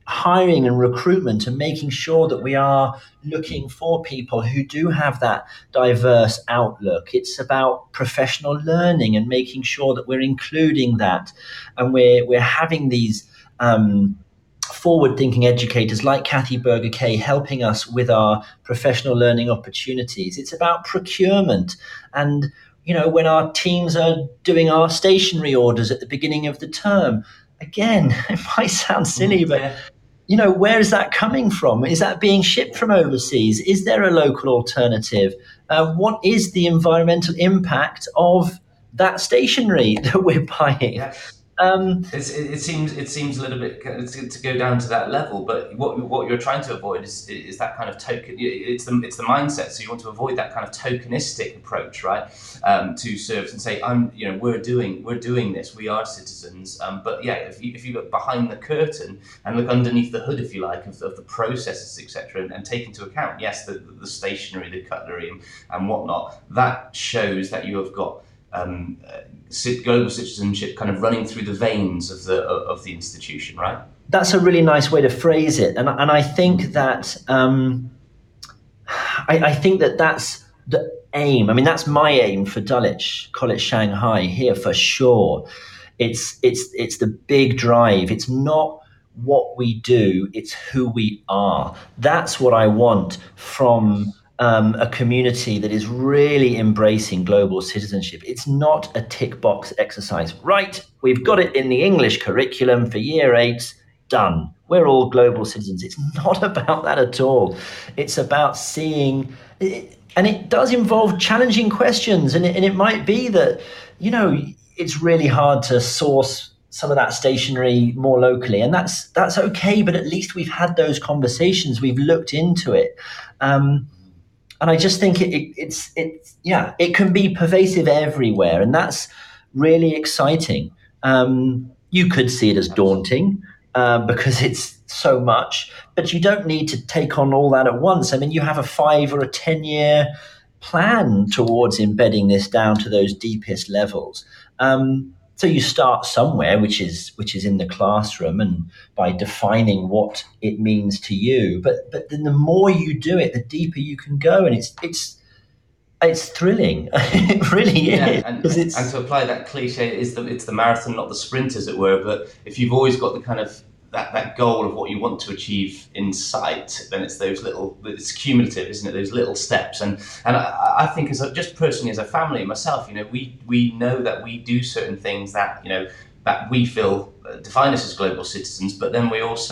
hiring and recruitment and making sure that we are looking for people who do have that diverse outlook. It's about professional learning and making sure that we're including that, and we're we're having these um, forward-thinking educators like Kathy Berger-Kay helping us with our professional learning opportunities. It's about procurement, and you know, when our teams are doing our stationery orders at the beginning of the term, again, it might sound silly, but yeah. you know, where is that coming from? Is that being shipped from overseas? Is there a local alternative? Uh, what is the environmental impact of that stationery that we're buying? Yes. Um, it's, it, it seems it seems a little bit to, to go down to that level, but what what you're trying to avoid is is that kind of token. It's the it's the mindset. So you want to avoid that kind of tokenistic approach, right? Um, to service and say, I'm you know we're doing we're doing this. We are citizens. Um, but yeah, if you if you look behind the curtain and look underneath the hood, if you like, of, of the processes, et cetera, and, and take into account, yes, the the stationery, the cutlery, and, and whatnot, that shows that you have got. Um, uh, global citizenship kind of running through the veins of the of the institution, right? That's a really nice way to phrase it, and and I think that um, I, I think that that's the aim. I mean, that's my aim for Dulwich College Shanghai here for sure. It's it's it's the big drive. It's not what we do; it's who we are. That's what I want from. Um, a community that is really embracing global citizenship. It's not a tick box exercise. Right, we've got it in the English curriculum for year eight, done. We're all global citizens. It's not about that at all. It's about seeing, and it does involve challenging questions. And it, and it might be that, you know, it's really hard to source some of that stationery more locally, and that's that's okay. But at least we've had those conversations. We've looked into it. Um, And I just think it, it, it's, it's, yeah, it can be pervasive everywhere. And that's really exciting. Um, you could see it as daunting uh, because it's so much, but you don't need to take on all that at once. I mean, you have a five or a ten year plan towards embedding this down to those deepest levels. Um, So you start somewhere, which is which is in the classroom, and by defining what it means to you. But but then the more you do it, the deeper you can go, and it's it's it's thrilling. It really yeah, is. And, it's, and to apply that cliche, it's the it's the marathon, not the sprint, as it were. But if you've always got the kind of that, that goal of what you want to achieve in sight, then it's those little, it's cumulative, isn't it? Those little steps. And and I, I think as a, just personally as a family, myself, you know, we we know that we do certain things that, you know, that we feel define us as global citizens, but then we also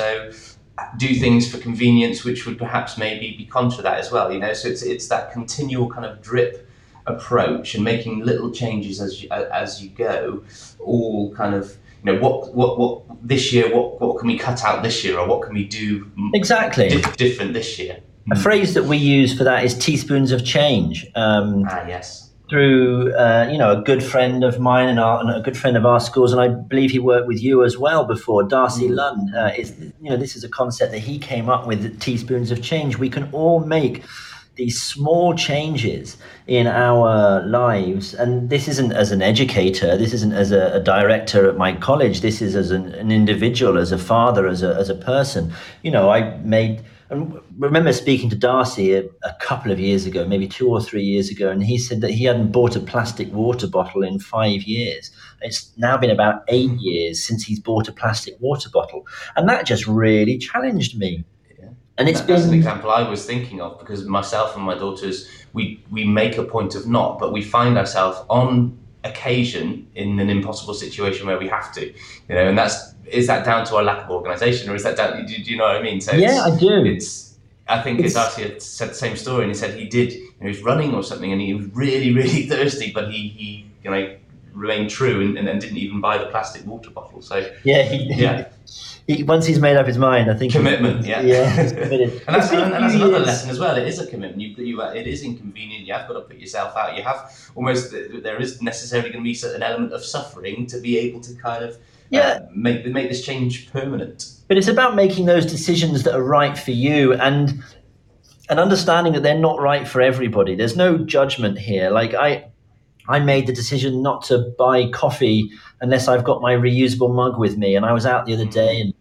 do things for convenience, which would perhaps maybe be contra that as well, you know? So it's it's that continual kind of drip approach and making little changes as you, as you go, all kind of, you know, what, what, what this year, what, what can we cut out this year, or what can we do exactly dif- different this year? A mm. phrase that we use for that is teaspoons of change. Um, ah, yes. Through, uh, you know, a good friend of mine and, our, and a good friend of our schools, and I believe he worked with you as well before, Darcy mm. Lunn, uh, is, you know, this is a concept that he came up with, teaspoons of change. We can all make these small changes in our lives. And this isn't as an educator, this isn't as a, a director at my college, this is as an, an individual, as a father, as a, as a person. You know, I made, I remember speaking to Darcy a, a couple of years ago, maybe two or three years ago, and he said that he hadn't bought a plastic water bottle in five years. It's now been about eight years since he's bought a plastic water bottle. And that just really challenged me. And it's that, been that's an example I was thinking of, because myself and my daughters, we, we make a point of not, but we find ourselves on occasion in an impossible situation where we have to, you know, and that's, is that down to our lack of organisation, or is that down, do, do you know what I mean? So yeah, I do. It's, I think it's, Darcy had said the same story, and he said he did, you know, he was running or something, and he was really, really thirsty, but he, he you know, remained true and, and, and didn't even buy the plastic water bottle. So yeah, he, yeah. He, once he's made up his mind, I think commitment, he's, yeah, yeah, he's committed. and that's, and, and that's another lesson as well. It is a commitment. You, you, it is inconvenient. You have got to put yourself out. You have almost there is necessarily going to be an element of suffering to be able to kind of yeah. uh, make make this change permanent. But it's about making those decisions that are right for you, and and understanding that they're not right for everybody. There's no judgment here. Like I. I made the decision not to buy coffee unless I've got my reusable mug with me. And I was out the other day and,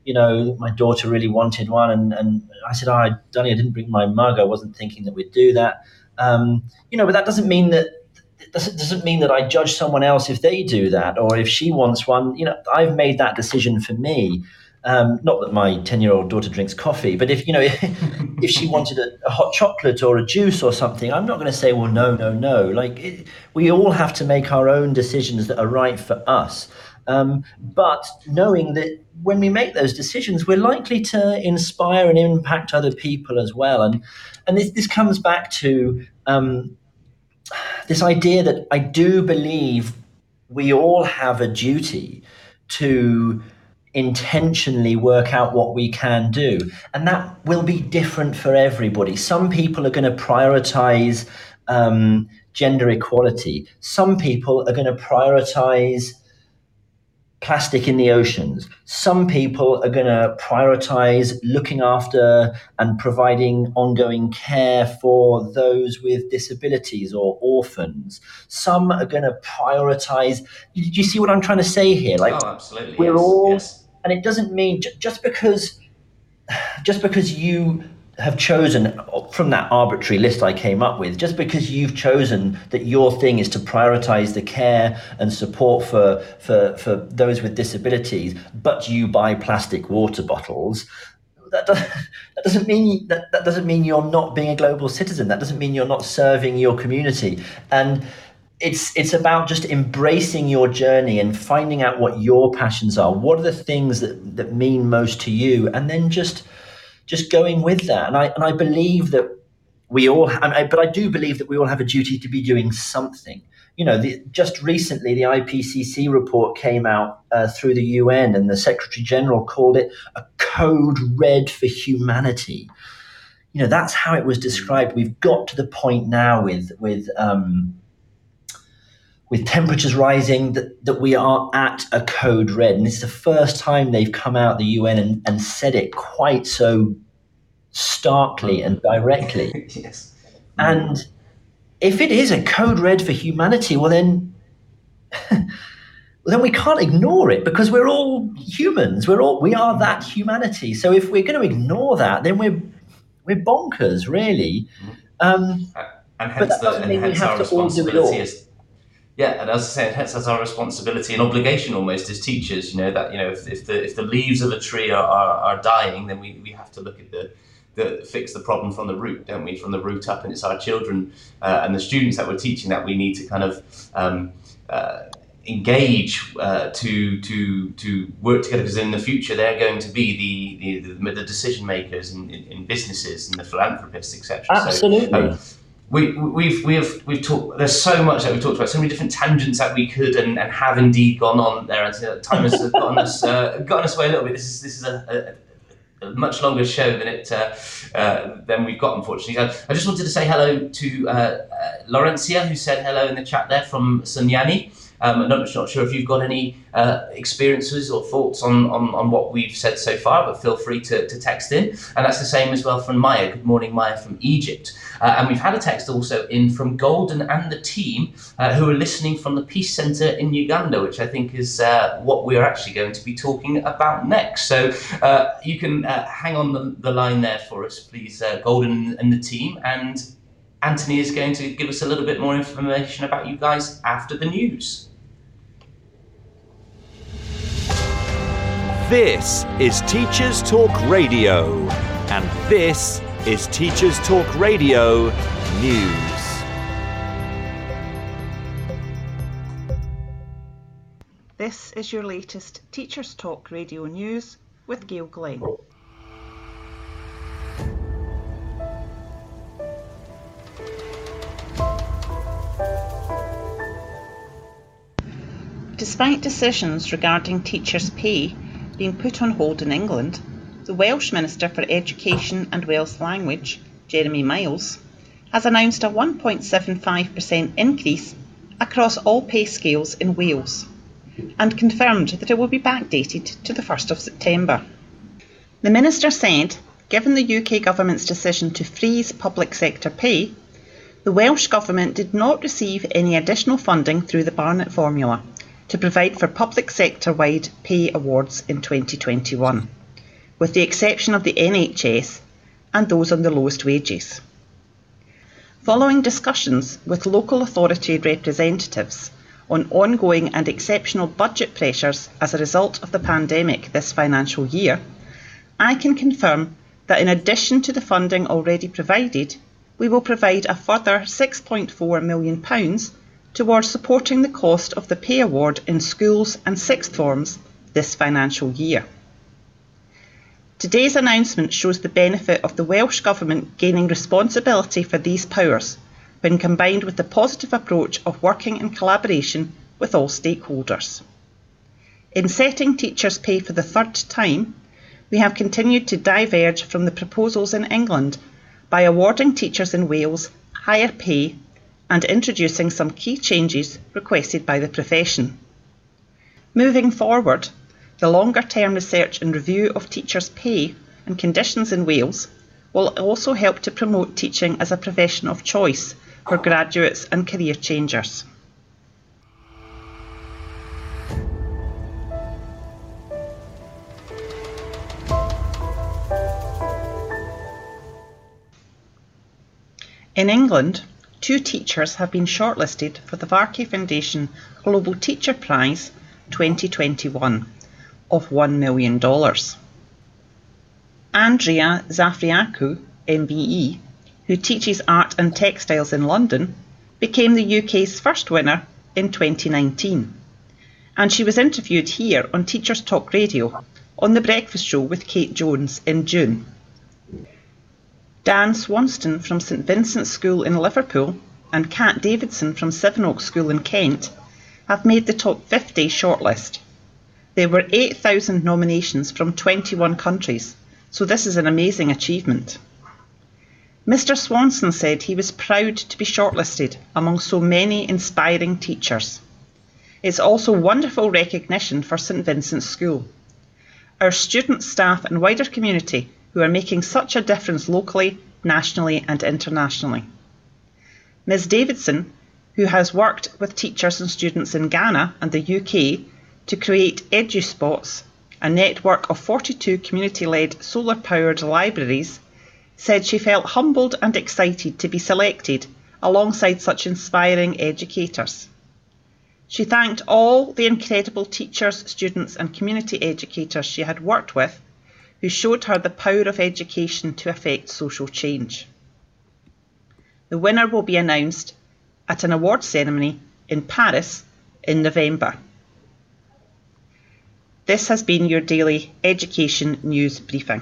you know, my daughter really wanted one, and, and I said, oh, Danny, I didn't bring my mug. I wasn't thinking that we'd do that. Um, you know, but that doesn't mean that it doesn't, doesn't mean that I judge someone else if they do that, or if she wants one. You know, I've made that decision for me. Um, not that my ten-year-old daughter drinks coffee, but if, you know, if, if she wanted a, a hot chocolate or a juice or something, I'm not going to say, well, no, no, no. Like, it, we all have to make our own decisions that are right for us. Um, but knowing that when we make those decisions, we're likely to inspire and impact other people as well. And and this, this comes back to um, this idea that I do believe we all have a duty to intentionally work out what we can do. And that will be different for everybody. Some people are going to prioritize um, gender equality. Some people are going to prioritize plastic in the oceans. Some people are going to prioritize looking after and providing ongoing care for those with disabilities or orphans. Some are going to prioritize. Do you see what I'm trying to say here? Like, oh, absolutely. We're yes. all, yes. And it doesn't mean just because, just because you have chosen from that arbitrary list I came up with, just because you've chosen that your thing is to prioritize the care and support for, for, for those with disabilities, but you buy plastic water bottles, that doesn't, that doesn't mean that, that doesn't mean you're not being a global citizen. That doesn't mean you're not serving your community. And it's it's about just embracing your journey and finding out what your passions are. What are the things that, that mean most to you? And then just just going with that. And I and I believe that we all, I, but I do believe that we all have a duty to be doing something. You know, the, just recently, the I P C C report came out uh, through the U N, and the Secretary General called it a code red for humanity. You know, that's how it was described. We've got to the point now with with um, with temperatures rising that, that we are at a code red. And it's the first time they've come out, the U N, and, and said it quite so starkly and directly. yes. And if it is a code red for humanity, well then, well then we can't ignore it, because we're all humans. We're all we are that humanity. So if we're going to ignore that, then we're we're bonkers, really. Um, and hence but that the, doesn't and mean we hence have our to all do it all. responsibility is, yeah, and as I said, hence that's our responsibility and obligation almost as teachers. You know that you know if, if the if the leaves of a tree are, are, are dying, then we, we have to look at the, the fix the problem from the root, don't we? From the root up, and it's our children uh, and the students that we're teaching that we need to kind of um, uh, engage uh, to to to work together, because in the future they're going to be the the, the decision makers in, in, in businesses and the philanthropists, et cetera. Absolutely. So, um, We, we've we've we've talked. There's so much that we've talked about, so many different tangents that we could and, and have indeed gone on there. And uh, time has gotten us uh, gotten us away a little bit. This is this is a, a, a much longer show than it uh, uh, than we've got, unfortunately. So I just wanted to say hello to uh, uh, Laurencia, who said hello in the chat there from Sunyani. Um, I'm not, not sure if you've got any uh, experiences or thoughts on, on, on what we've said so far, but feel free to, to text in. And that's the same as well from Maya. Good morning, Maya from Egypt. Uh, and we've had a text also in from Golden and the team uh, who are listening from the Peace Centre in Uganda, which I think is uh, what we're actually going to be talking about next. So uh, you can uh, hang on the, the line there for us, please, uh, Golden and the team. And Anthony is going to give us a little bit more information about you guys after the news. This is Teachers Talk Radio, and this is Teachers Talk Radio News. This is your latest Teachers Talk Radio News with Gail Glenn. Despite decisions regarding teachers' pay being put on hold in England, the Welsh Minister for Education and Welsh Language, Jeremy Miles, has announced a one point seven five percent increase across all pay scales in Wales and confirmed that it will be backdated to the first of September. The Minister said, given the U K Government's decision to freeze public sector pay, the Welsh Government did not receive any additional funding through the Barnett formula to provide for public sector-wide pay awards in twenty twenty-one. with the exception of the N H S and those on the lowest wages. Following discussions with local authority representatives on ongoing and exceptional budget pressures as a result of the pandemic this financial year, I can confirm that in addition to the funding already provided, we will provide a further six point four million pounds towards supporting the cost of the pay award in schools and sixth forms this financial year. Today's announcement shows the benefit of the Welsh Government gaining responsibility for these powers when combined with the positive approach of working in collaboration with all stakeholders. In setting teachers' pay for the third time, we have continued to diverge from the proposals in England by awarding teachers in Wales higher pay and introducing some key changes requested by the profession. Moving forward, the longer-term research and review of teachers' pay and conditions in Wales will also help to promote teaching as a profession of choice for graduates and career changers. In England, two teachers have been shortlisted for the Varkey Foundation Global Teacher Prize twenty twenty-one of one million dollars. Andrea Zafriakou, M B E, who teaches art and textiles in London, became the U K's first winner in twenty nineteen, and she was interviewed here on Teachers Talk Radio on The Breakfast Show with Kate Jones in June. Dan Swanston from St Vincent's School in Liverpool and Kat Davidson from Sevenoaks School in Kent have made the top fifty shortlist. There were eight thousand nominations from twenty-one countries, so this is an amazing achievement. Mister Swanson said he was proud to be shortlisted among so many inspiring teachers. It's also wonderful recognition for St Vincent's School, our students, staff and wider community who are making such a difference locally, nationally and internationally. Miz Davidson, who has worked with teachers and students in Ghana and the U K to create EduSpots, a network of forty-two community-led solar-powered libraries, said she felt humbled and excited to be selected alongside such inspiring educators. She thanked all the incredible teachers, students and community educators she had worked with who showed her the power of education to affect social change. The winner will be announced at an awards ceremony in Paris in November. This has been your daily education news briefing.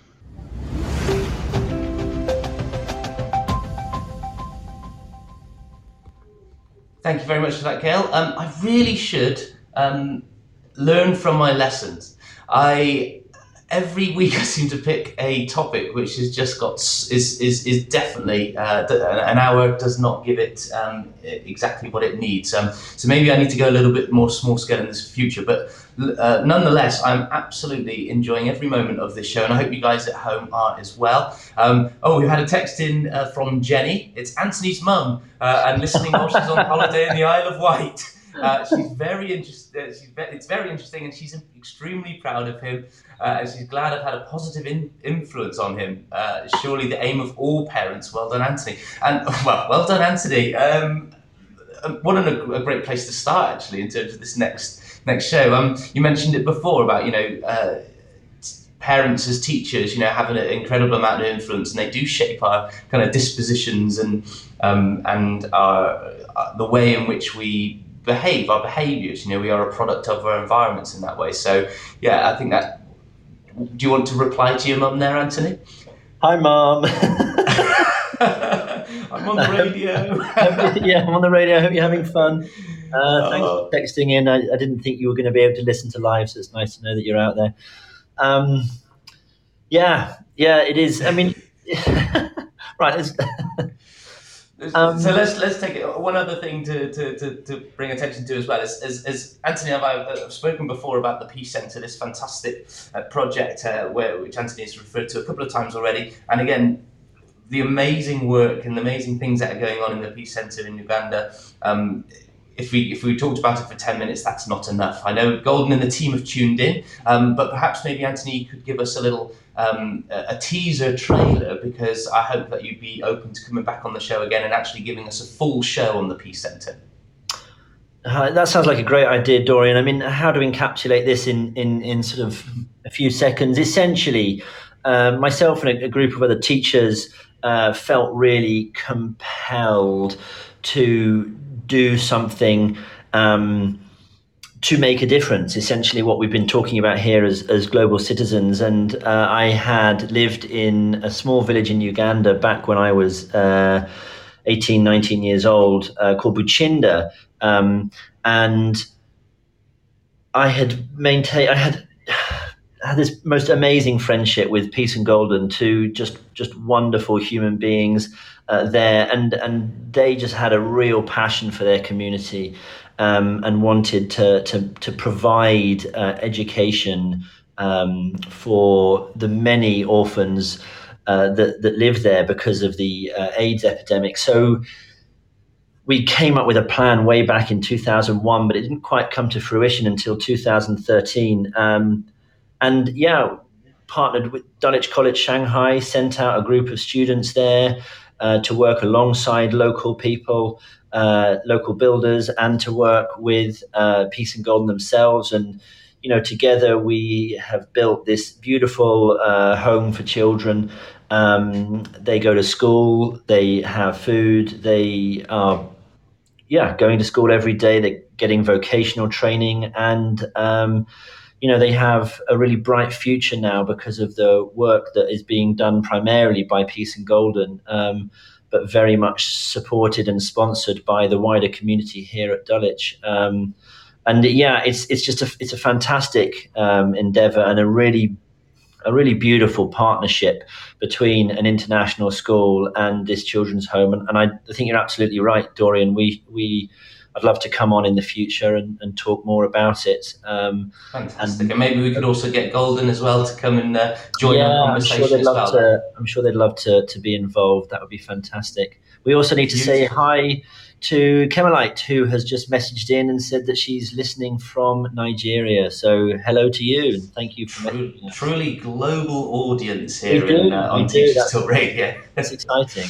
Thank you very much for that, Gail. Um, I really should um, learn from my lessons. I every week I seem to pick a topic which has just got is is is definitely uh, an hour does not give it um, exactly what it needs. Um, so maybe I need to go a little bit more small scale in this future. But uh, nonetheless, I'm absolutely enjoying every moment of this show, and I hope you guys at home are as well. Um, oh, we've had a text in uh, from Jenny. It's Anthony's mum, uh, and listening while she's on holiday in the Isle of Wight. Uh, she's very interested. She's ve- it's very interesting, and she's extremely proud of him. Uh, and she's glad I've had a positive in- influence on him. Uh, surely the aim of all parents. Well done, Anthony. And well, well done, Anthony. Um, what an, a great place to start, actually, in terms of this next next show. Um, you mentioned it before about you know uh, parents as teachers, you know, having an incredible amount of influence, and they do shape our kind of dispositions and um, and our uh, the way in which we behave, our behaviours. You know, we are a product of our environments in that way. So, yeah, I think that. Do you want to reply to your mum there, Anthony? Hi, Mum. I'm on the radio. Yeah, I'm on the radio. I hope you're having fun. Uh, thanks for texting in. I, I didn't think you were going to be able to listen to live, so it's nice to know that you're out there. Um, yeah, yeah, it is. I mean, right. It's, Um, so let's let's take it. One other thing to, to, to, to bring attention to as well is, is, is Anthony and I have spoken before about the Peace Centre, this fantastic uh, project uh, where which Anthony has referred to a couple of times already. And again, the amazing work and the amazing things that are going on in the Peace Centre in Uganda. Um, if we if we talked about it for ten minutes, that's not enough. I know Golden and the team have tuned in, um, but perhaps maybe Anthony could give us a little um, a, a teaser trailer, because I hope that you'd be open to coming back on the show again and actually giving us a full show on the Peace Centre. Uh, that sounds like a great idea, Dorian. I mean, how to encapsulate this in, in, in sort of a few seconds? Essentially, uh, myself and a, a group of other teachers uh, felt really compelled to do something um, to make a difference. Essentially, what we've been talking about here as, as global citizens. And uh, I had lived in a small village in Uganda back when I was uh, eighteen, nineteen years old, uh, called Buchinda. Um, and I had maintained, I had had this most amazing friendship with Peace and Golden, two just just wonderful human beings uh, there, and and they just had a real passion for their community, um, and wanted to to to provide uh, education um, for the many orphans uh, that that live there because of the uh, AIDS epidemic. So we came up with a plan way back in two thousand one, but it didn't quite come to fruition until two thousand thirteen. Um, and yeah, partnered with Dulwich College Shanghai, sent out a group of students there uh, to work alongside local people, uh, local builders, and to work with uh, Peace and Golden themselves. And, you know, together we have built this beautiful uh, home for children. Um, they go to school, they have food, they are yeah, going to school every day. They're getting vocational training, and um, you know, they have a really bright future now because of the work that is being done primarily by Peace and Golden, um, but very much supported and sponsored by the wider community here at Dulwich. Um, and yeah, it's it's just a it's a fantastic um, endeavour, and a really a really beautiful partnership between an international school and this children's home. And, and I, I think you're absolutely right, Dorian. We, we, I'd love to come on in the future and, and talk more about it. Um, Fantastic. And, and maybe we could also get Golden as well to come and uh, join yeah, our conversation I'm sure they'd as love well. To, I'm sure they'd love to, to be involved. That would be fantastic. We also need to Beautiful. say hi to Kemalite, who has just messaged in and said that she's listening from Nigeria. So hello to you, and thank you for True, messaging us. Truly global audience here We do, in, uh, on we do. Teachers That's- Talk Radio. That's exciting.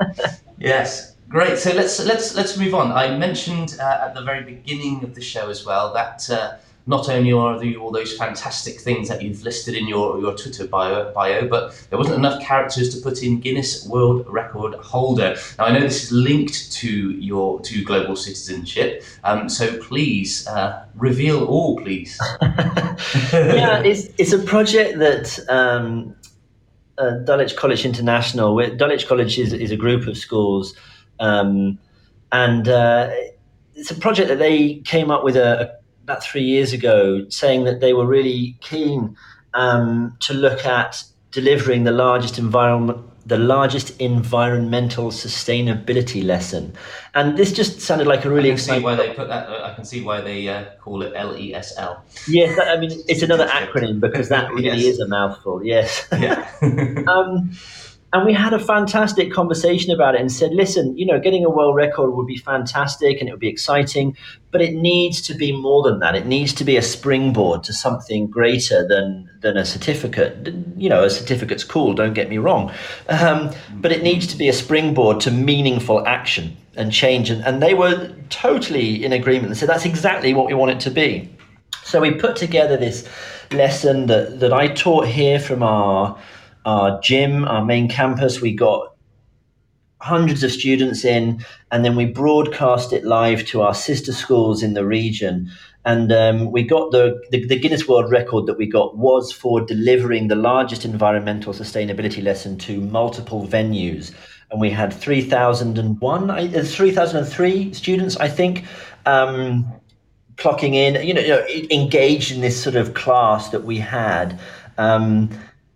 Yes, great. So let's let's let's move on. I mentioned uh, at the very beginning of the show as well that uh, not only are there all those fantastic things that you've listed in your, your Twitter bio, bio, but there wasn't enough characters to put in Guinness World Record holder. Now I know this is linked to your to global citizenship, um, so please uh, reveal all, please. Yeah, it's it's a project that um, uh, Dulwich College International. Where Dulwich College is is a group of schools, um, and uh, it's a project that they came up with a, a, about three years ago, saying that they were really keen um, to look at delivering the largest environment. the largest environmental sustainability lesson. And this just sounded like a really I can exciting... see why they put that, uh, I can see why they uh, call it L E S L. Yes, I mean, it's another acronym because that really Yes. is a mouthful, yes. Yeah. um, and we had a fantastic conversation about it and said, listen, you know, getting a world record would be fantastic and it would be exciting, but it needs to be more than that. It needs to be a springboard to something greater than than a certificate. You know, a certificate's cool, don't get me wrong. Um, but it needs to be a springboard to meaningful action and change. And, and they were totally in agreement and said, that's exactly what we want it to be. So we put together this lesson that, that I taught here from our our gym, our main campus. We got hundreds of students in, and then we broadcast it live to our sister schools in the region. And um, we got the, the, the Guinness World Record that we got was for delivering the largest environmental sustainability lesson to multiple venues. And we had three thousand one, three thousand three students, I think, um, clocking in, you know, you know, engaged in this sort of class that we had. Um,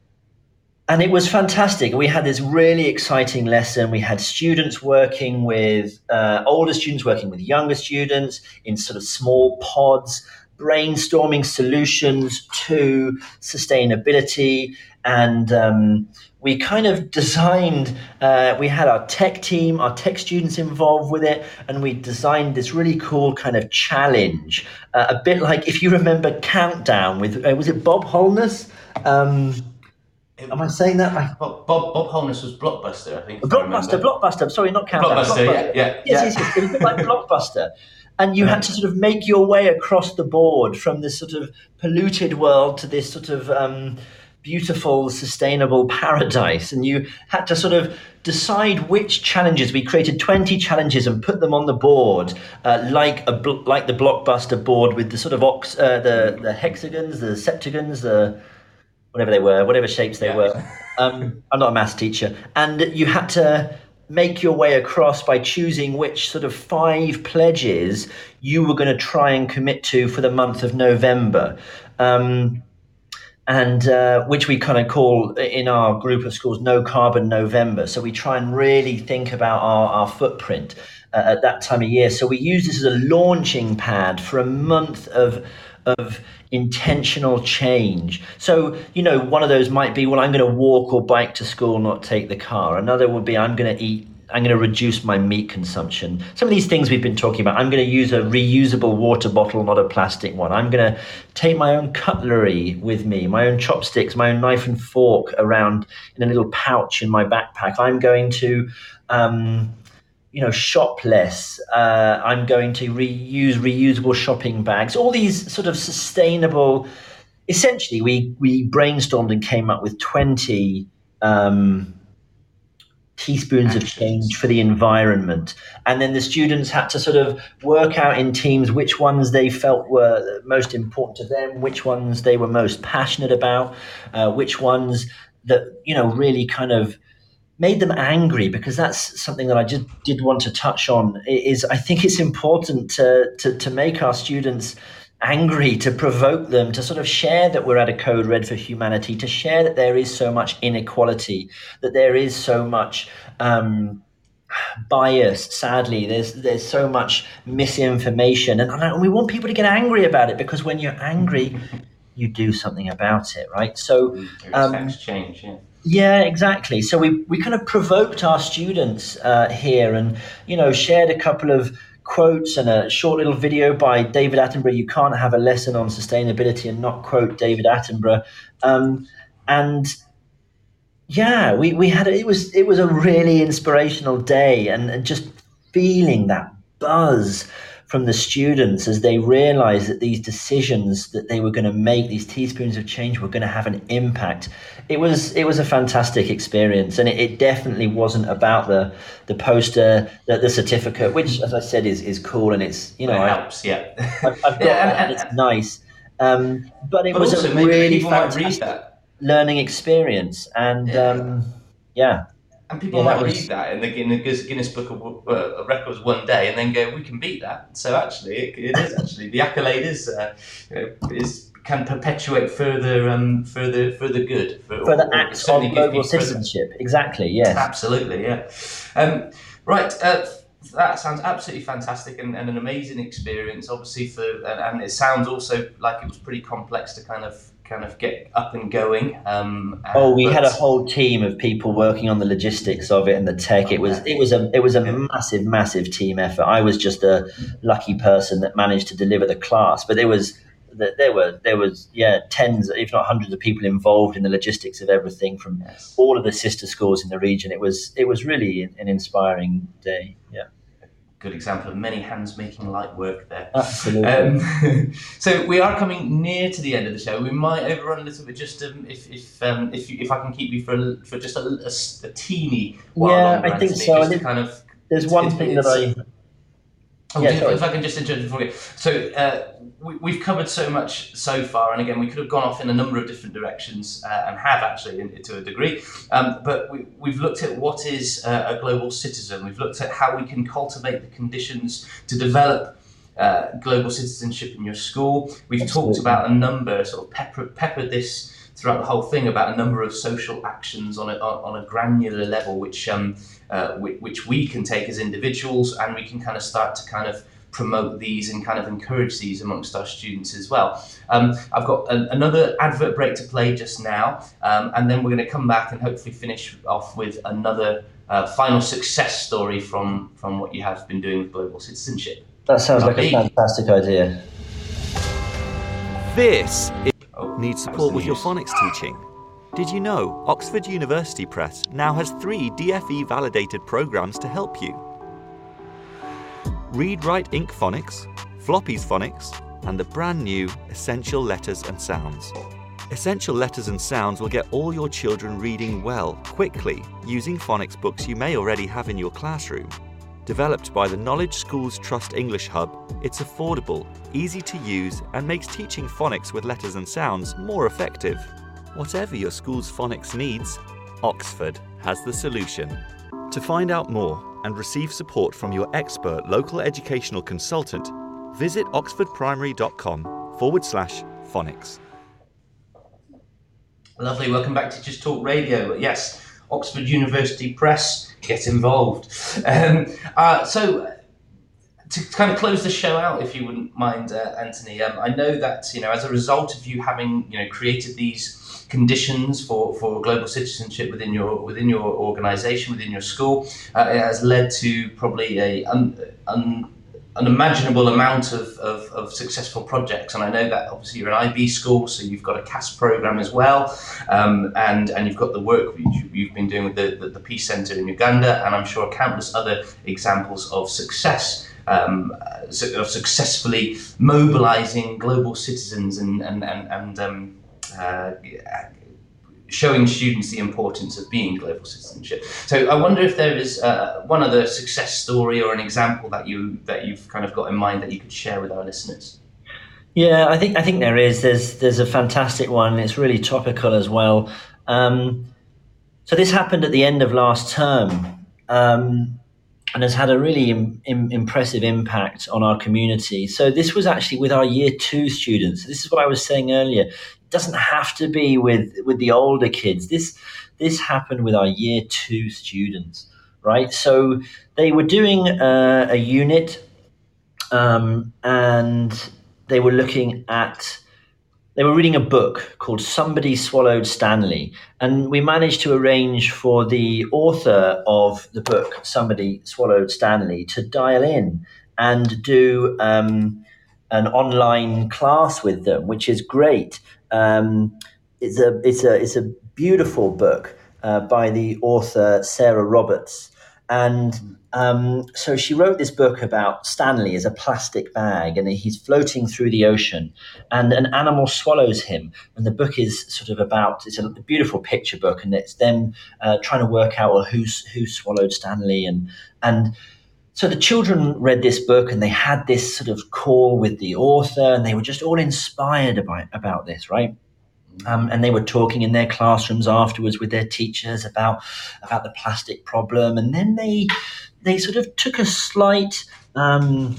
And it was fantastic. We had this really exciting lesson. We had students working with, uh, older students working with younger students in sort of small pods, brainstorming solutions to sustainability. And um, we kind of designed, uh, we had our tech team, our tech students involved with it, and we designed this really cool kind of challenge, uh, a bit like, if you remember Countdown with, uh, was it Bob Holness? Um, am I saying that right? Bob, Bob, Bob Holness was Blockbuster, I think. Blockbuster, Blockbuster, sorry, not Countdown. Blockbuster, Blockbuster. yeah, yeah. Yes, yeah. yes, yes, it was a bit like Blockbuster. And you had to sort of make your way across the board from this sort of polluted world to this sort of um, beautiful, sustainable paradise. And you had to sort of decide which challenges. We created twenty challenges and put them on the board, uh, like a like the Blockbuster board with the sort of ox, uh, the the hexagons, the septagons, the whatever they were, whatever shapes they Yeah. were. Um, I'm not a maths teacher, and you had to make your way across by choosing which sort of five pledges you were going to try and commit to for the month of November. Um, and uh, which we kind of call in our group of schools No Carbon November. So we try and really think about our, our footprint uh, at that time of year. So we use this as a launching pad for a month of of intentional change. So, you know, one of those might be, well, I'm going to walk or bike to school, not take the car. Another would be, I'm going to eat, I'm going to reduce my meat consumption. Some of these things we've been talking about. I'm going to use a reusable water bottle, not a plastic one. I'm going to take my own cutlery with me, my own chopsticks, my own knife and fork around in a little pouch in my backpack. I'm going to, um, you know, shop less. Uh, I'm going to reuse reusable shopping bags. All these sort of sustainable. Essentially, we we brainstormed and came up with twenty um, teaspoons Actions. of change for the environment, and then the students had to sort of work out in teams which ones they felt were most important to them, which ones they were most passionate about, uh, which ones that, you know, really kind of made them angry, because that's something that I just did want to touch on. Is I think it's important to, to to make our students angry, to provoke them, to sort of share that we're at a code red for humanity, to share that there is so much inequality, that there is so much um, bias. Sadly, there's there's so much misinformation, and, and we want people to get angry about it, because when you're angry, you do something about it, right? So um, expect change, yeah. Yeah, exactly. So we, we kind of provoked our students uh, here, and, you know, shared a couple of quotes and a short little video by David Attenborough. You can't have a lesson on sustainability and not quote David Attenborough. Um, and yeah, we, we had, it was, it was a really inspirational day, and, and just feeling that buzz from the students as they realized that these decisions that they were going to make, these teaspoons of change, were going to have an impact. It was it was a fantastic experience, and it, it definitely wasn't about the the poster, the, the certificate, which, as I said, is is cool, and it's, you know, it I, helps, yeah. I've, I've got yeah, that, and it's nice. Um, but it but was also, a maybe really people might read fantastic that. learning experience, and Yeah. um, yeah. And people Yeah, might that was- read that in the Guinness, Guinness Book of uh, Records one day, and then go, "We can beat that." So actually, it, it is actually the accolade is uh, you know, is can perpetuate further um, further further good, for, Further or- or acts certainly of give global people further- citizenship. Exactly. Yes. Absolutely, yeah. Um, right, uh, that sounds absolutely fantastic, and, and an amazing experience. Obviously, for and, and it sounds also like it was pretty complex to kind of kind of get up and going. Um, and, Oh, we but- had a whole team of people working on the logistics of it and the tech. It was it was a it was a massive, massive team effort. I was just a lucky person that managed to deliver the class, but there was there were there was yeah tens, if not hundreds, of people involved in the logistics of everything from Yes. all of the sister schools in the region. It was it was really an inspiring day. Yeah, Good example of many hands making light work there. absolutely. Um, so we are coming near to the end of the show. We might overrun a little bit, just um, if if um, if you, if I can keep you for a, for just a, a, a teeny while Yeah, longer, I think Anthony, so. Just I to think kind of. There's it's- one it's- thing that it's- I. Oh, Yeah, if, sorry. if I can just interrupt before we go. So uh, we, we've covered so much so far, and again, we could have gone off in a number of different directions, uh, and have actually in, to a degree. Um, but we, we've looked at what is uh, a global citizen. We've looked at how we can cultivate the conditions to develop uh, global citizenship in your school. We've Absolutely. talked about a number, sort of pepper, peppered this throughout the whole thing, about a number of social actions on a, on a granular level, which um, uh, which, which we can take as individuals, and we can kind of start to kind of promote these and kind of encourage these amongst our students as well. Um, I've got a, another advert break to play just now, um, and then we're going to come back and hopefully finish off with another uh, final success story from, from what you have been doing with Global Citizenship. That sounds like a fantastic idea. This is Oh, needs that was support the with your news. phonics teaching. Did you know Oxford University Press now has three D F E validated programs to help you? Read Write Inc Phonics, Floppy's Phonics, and the brand new Essential Letters and Sounds. Essential Letters and Sounds will get all your children reading well, quickly, using phonics books you may already have in your classroom. Developed by the Knowledge Schools Trust English Hub, it's affordable, easy to use, and makes teaching phonics with letters and sounds more effective. Whatever your school's phonics needs, Oxford has the solution. To find out more and receive support from your expert local educational consultant, visit oxfordprimary.com forward slash phonics. Lovely, welcome back to Just Talk Radio. Yes, Oxford University Press, get involved. Um, uh, so, to kind of close the show out, if you wouldn't mind, uh, Anthony, um, I know that, you know, as a result of you having, you know, created these conditions for, for global citizenship within your within your organisation, within your school, uh, it has led to probably a un, un, unimaginable amount of, of, of successful projects. And I know that obviously you're an I B school, so you've got a C A S program as well, um, and and you've got the work you, you've been doing with the, the, the Peace Centre in Uganda, and I'm sure countless other examples of success. Um, of successfully mobilising global citizens and and and, and um, uh, showing students the importance of being global citizenship. So I wonder if there is uh, one other success story or an example that you that you've kind of got in mind that you could share with our listeners. Yeah, I think I think there is. There's there's a fantastic one. It's really topical as well. Um, so this happened at the end of last term. Um, and has had a really im- im- impressive impact on our community. So this was actually with our year two students. This is what I was saying earlier. It doesn't have to be with, with the older kids. This this happened with our year two students, right? So they were doing uh, a unit um, and they were looking at They were reading a book called Somebody Swallowed Stanley, and we managed to arrange for the author of the book, Somebody Swallowed Stanley, to dial in and do um, an online class with them, which is great. Um, it's a it's a it's a beautiful book uh, by the author Sarah Roberts, and Um, so she wrote this book about Stanley as a plastic bag, and he's floating through the ocean and an animal swallows him. And the book is sort of about, it's a beautiful picture book, and it's them uh, trying to work out, well, who's, who swallowed Stanley. And, and so the children read this book and they had this sort of call with the author, and they were just all inspired about, about this, right? Um, and they were talking in their classrooms afterwards with their teachers about about the plastic problem. And then they they sort of took a slight, um,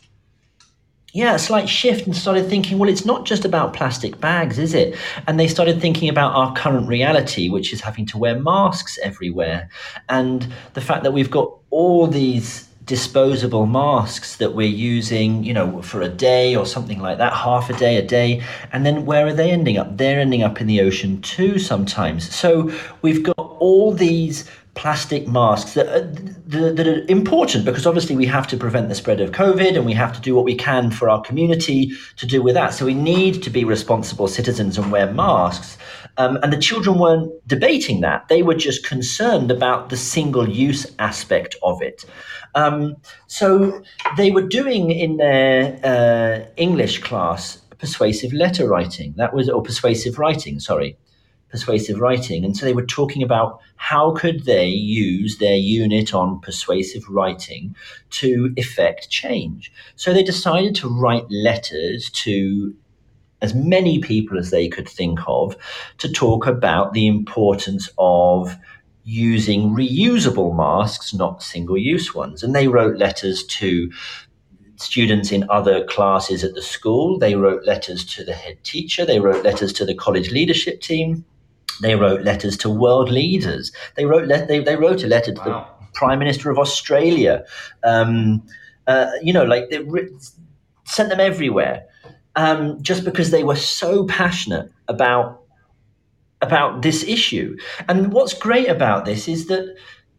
yeah, a slight shift and started thinking, well, it's not just about plastic bags, is it? And they started thinking about our current reality, which is having to wear masks everywhere. And the fact that we've got all these disposable masks that we're using, you know, for a day or something like that, half a day, a day. And then where are they ending up? They're ending up in the ocean too sometimes. So we've got all these plastic masks that are, that are important, because obviously we have to prevent the spread of COVID, and we have to do what we can for our community to do with that. So we need to be responsible citizens and wear masks. Um, and the children weren't debating that. They were just concerned about the single-use aspect of it. Um, so they were doing in their uh, English class persuasive letter writing. That was, or persuasive writing, sorry, persuasive writing. And so they were talking about how could they use their unit on persuasive writing to effect change. So they decided to write letters to as many people as they could think of to talk about the importance of using reusable masks, not single-use ones. And they wrote letters to students in other classes at the school. They wrote letters to the head teacher. They wrote letters to the college leadership team. They wrote letters to world leaders. They wrote le- they, they wrote a letter to wow. the Prime Minister of Australia. Um, uh, you know, like they ri- sent them everywhere, um, just because they were so passionate about about this issue. And what's great about this is that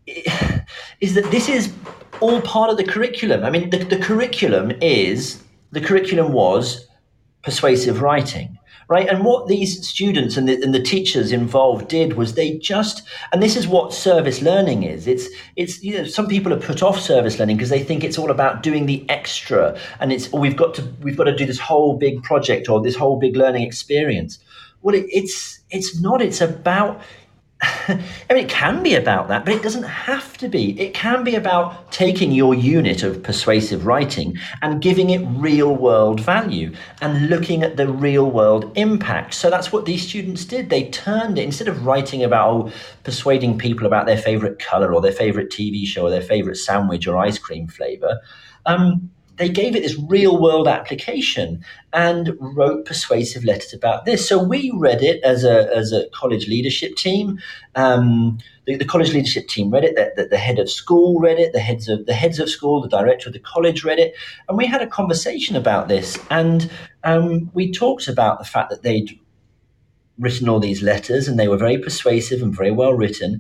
is that this is all part of the curriculum. I mean, the, the curriculum is the curriculum was persuasive writing, right? And what these students and the, and the teachers involved did was they just, and this is what service learning is. It's, it's, you know, some people are put off service learning because they think it's all about doing the extra, and it's, oh, we've got to, we've got to do this whole big project or this whole big learning experience. Well, it, it's, it's not. It's about, I mean, it can be about that, but it doesn't have to be. It can be about taking your unit of persuasive writing and giving it real world value and looking at the real world impact. So that's what these students did. They turned it, instead of writing about oh, persuading people about their favorite color or their favorite T V show or their favorite sandwich or ice cream flavor, um, they gave it this real world application and wrote persuasive letters about this. So we read it as a as a college leadership team. Um, the, the college leadership team read it. The, the, the head of school read it. The heads of the heads of school, the director of the college read it, and we had a conversation about this. And um, we talked about the fact that they'd written all these letters and they were very persuasive and very well written.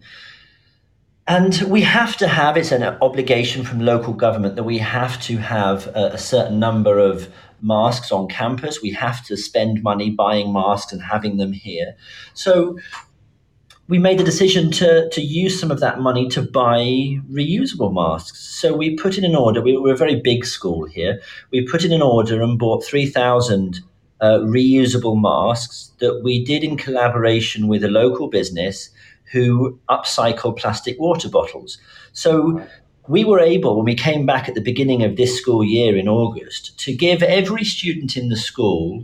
And we have to have, it's an obligation from local government that we have to have a, a certain number of masks on campus. We have to spend money buying masks and having them here. So we made the decision to, to use some of that money to buy reusable masks. So we put in an order. We were a very big school here. We put in an order and bought three thousand uh, reusable masks that we did in collaboration with a local business who upcycle plastic water bottles. So we were able, when we came back at the beginning of this school year in August, to give every student in the school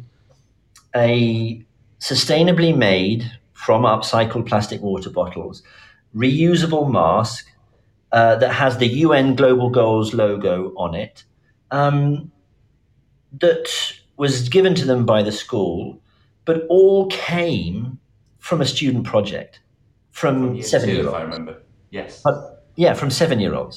a sustainably made, from upcycled plastic water bottles, reusable mask uh, that has the U N Global Goals logo on it, um, that was given to them by the school, but all came from a student project. From, from seven-year-olds. If I remember, yes. But, yeah, from seven-year-olds.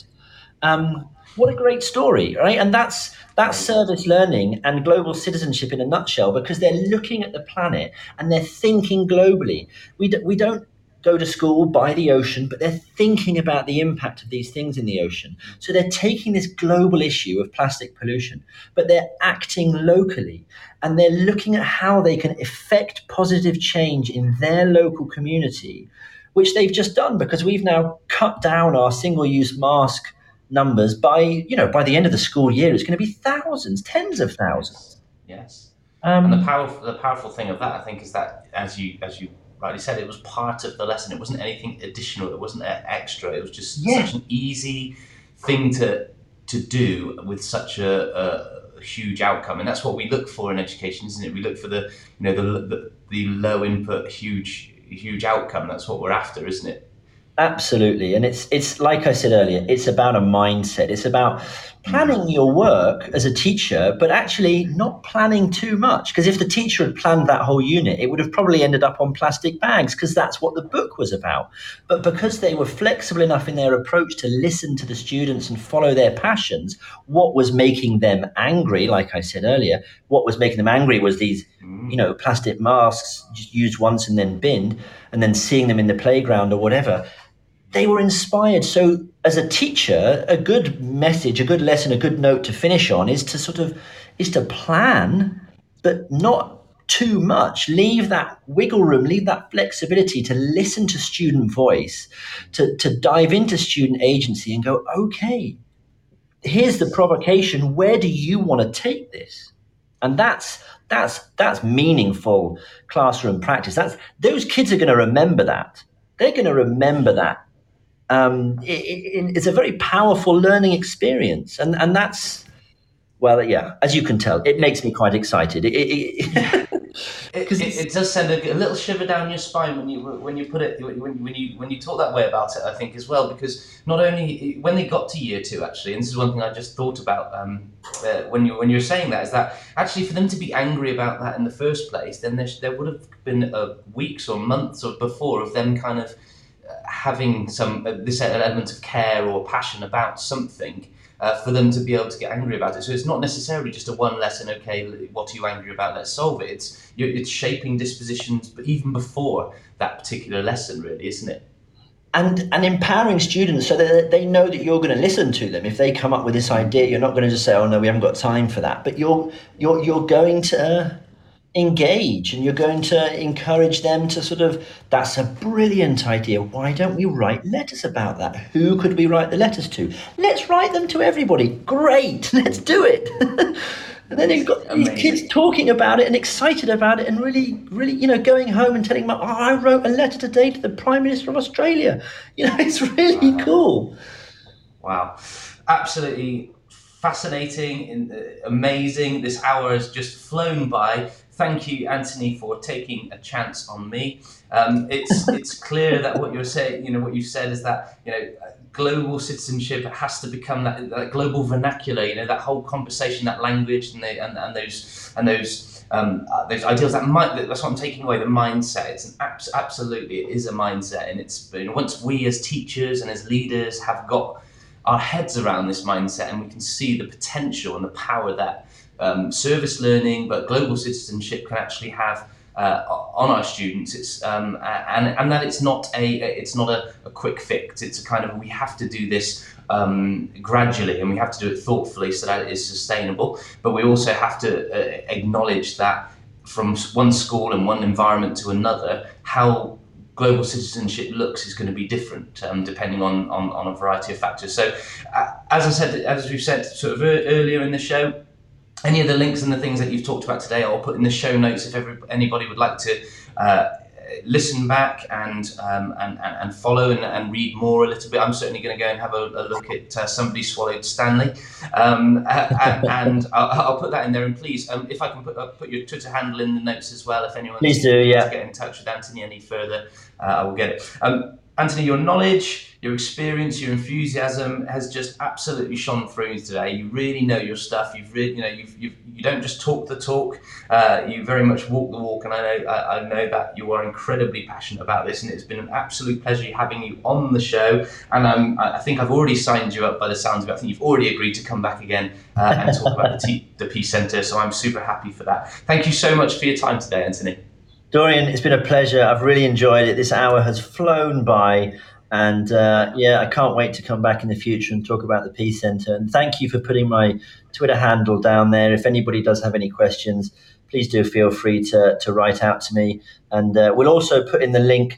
Um, what a great story, right? And that's that's service learning and global citizenship in a nutshell, because they're looking at the planet and they're thinking globally. We do, we don't go to school by the ocean, but they're thinking about the impact of these things in the ocean. So they're taking this global issue of plastic pollution, but they're acting locally, and they're looking at how they can effect positive change in their local community, which they've just done, because we've now cut down our single-use mask numbers by, you know, by the end of the school year, it's going to be thousands, tens of thousands. Yes. Um, and the powerful, the powerful thing of that, I think, is that, as you as you rightly said, it was part of the lesson. It wasn't anything additional. It wasn't extra. It was just yeah. such an easy thing to to do with such a, a huge outcome, and that's what we look for in education, isn't it? We look for the, you know, the the, the low input, huge. huge outcome. That's what we're after, isn't it? Absolutely. And it's it's like I said earlier, it's about a mindset. It's about planning your work as a teacher, but actually not planning too much. Because if the teacher had planned that whole unit, it would have probably ended up on plastic bags, because that's what the book was about. But because they were flexible enough in their approach to listen to the students and follow their passions, what was making them angry, like I said earlier, what was making them angry was these, you know, plastic masks just used once and then binned, and then seeing them in the playground or whatever. They were inspired. So as a teacher, a good message, a good lesson, a good note to finish on is to sort of, is to plan, but not too much. Leave that wiggle room, leave that flexibility to listen to student voice, to, to dive into student agency and go, okay, here's the provocation. Where do you want to take this? And that's, that's, that's meaningful classroom practice. That's, those kids are going to remember that. They're going to remember that. Um, it, it, it's a very powerful learning experience, and and that's, well, yeah, as you can tell, it makes me quite excited. It it, it, it, it does send a, a little shiver down your spine when you when you put it when when you when you talk that way about it. I think as well, because not only when they got to year two, actually, and this is one thing I just thought about um, uh, when you when you were saying that, is that actually for them to be angry about that in the first place, then there there would have been uh, weeks or months or before of them kind of having some uh, this element of care or passion about something, uh, uh, for them to be able to get angry about it. So it's not necessarily just a one lesson, okay, what are you angry about, let's solve it. It's, it's shaping dispositions, but even before that particular lesson, really, isn't it? And, and empowering students so that they know that you're going to listen to them. If they come up with this idea, you're not going to just say, oh, no, we haven't got time for that. But you're you're you're going to engage, and you're going to encourage them to sort of, that's a brilliant idea. Why don't we write letters about that? Who could we write the letters to? Let's write them to everybody. Great, let's do it. And then you've got Amazing. These kids talking about it and excited about it and really, really, you know, going home and telling them, oh, I wrote a letter today to the Prime Minister of Australia. You know, it's really wow. cool. Wow. Absolutely fascinating and uh, amazing. This hour has just flown by. Thank you, Anthony, for taking a chance on me. Um, it's it's clear that what you're saying, you know, what you said is that, you know, global citizenship has to become that, that global vernacular, you know, that whole conversation, that language, and they, and, and those and those um, uh, those ideals. That might that's what I'm taking away. The mindset. It's an abs- absolutely it is a mindset, and it's, you know, once we as teachers and as leaders have got our heads around this mindset, and we can see the potential and the power that um, service learning, but global citizenship can actually have Uh, on our students, it's um, and and that it's not a it's not a, a quick fix. It's a kind of, we have to do this um, gradually, and we have to do it thoughtfully so that it is sustainable. But we also have to uh, acknowledge that from one school and one environment to another, how global citizenship looks is going to be different um, depending on, on on a variety of factors. So, uh, as I said, as we've said sort of earlier in the show, any of the links and the things that you've talked about today, I'll put in the show notes if every, anybody would like to uh, listen back and, um, and and follow and, and read more a little bit. I'm certainly going to go and have a, a look at uh, Somebody Swallowed Stanley, um, and, and I'll, I'll put that in there. And please, um, if I can put uh, put your Twitter handle in the notes as well, if anyone please do, yeah. to get in touch with Anthony any further, uh, I will get it. Um, Anthony, your knowledge, your experience, your enthusiasm has just absolutely shone through today. You really know your stuff. You've really, you know, you've, you've you don't just talk the talk. Uh, you very much walk the walk, and I know I, I know that you are incredibly passionate about this. And it's been an absolute pleasure having you on the show. And um, I think I've already signed you up by the sounds of it. I think you've already agreed to come back again uh, and talk about the, T- the Peace Centre. So I'm super happy for that. Thank you so much for your time today, Anthony. Dorian, it's been a pleasure. I've really enjoyed it. This hour has flown by, and uh, yeah, I can't wait to come back in the future and talk about the Peace Centre. And thank you for putting my Twitter handle down there. If anybody does have any questions, please do feel free to, to write out to me. And uh, we'll also put in the link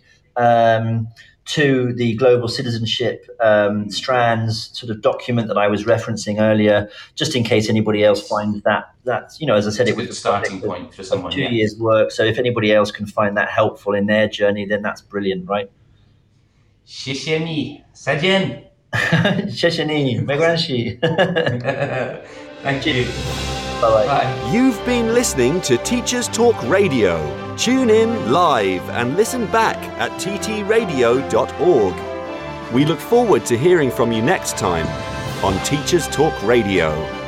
um, to the Global Citizenship um, Strands sort of document that I was referencing earlier, just in case anybody else finds that, that you know, as I said, it's it was a starting point for someone. Two yeah. years' work. So if anybody else can find that helpful in their journey, then that's brilliant, right? 谢谢你，再见。 谢谢你，没关系。 Thank you. Bye-bye. Bye. You've been listening to Teachers Talk Radio. Tune in live and listen back at t t radio dot org. We look forward to hearing from you next time on Teachers Talk Radio.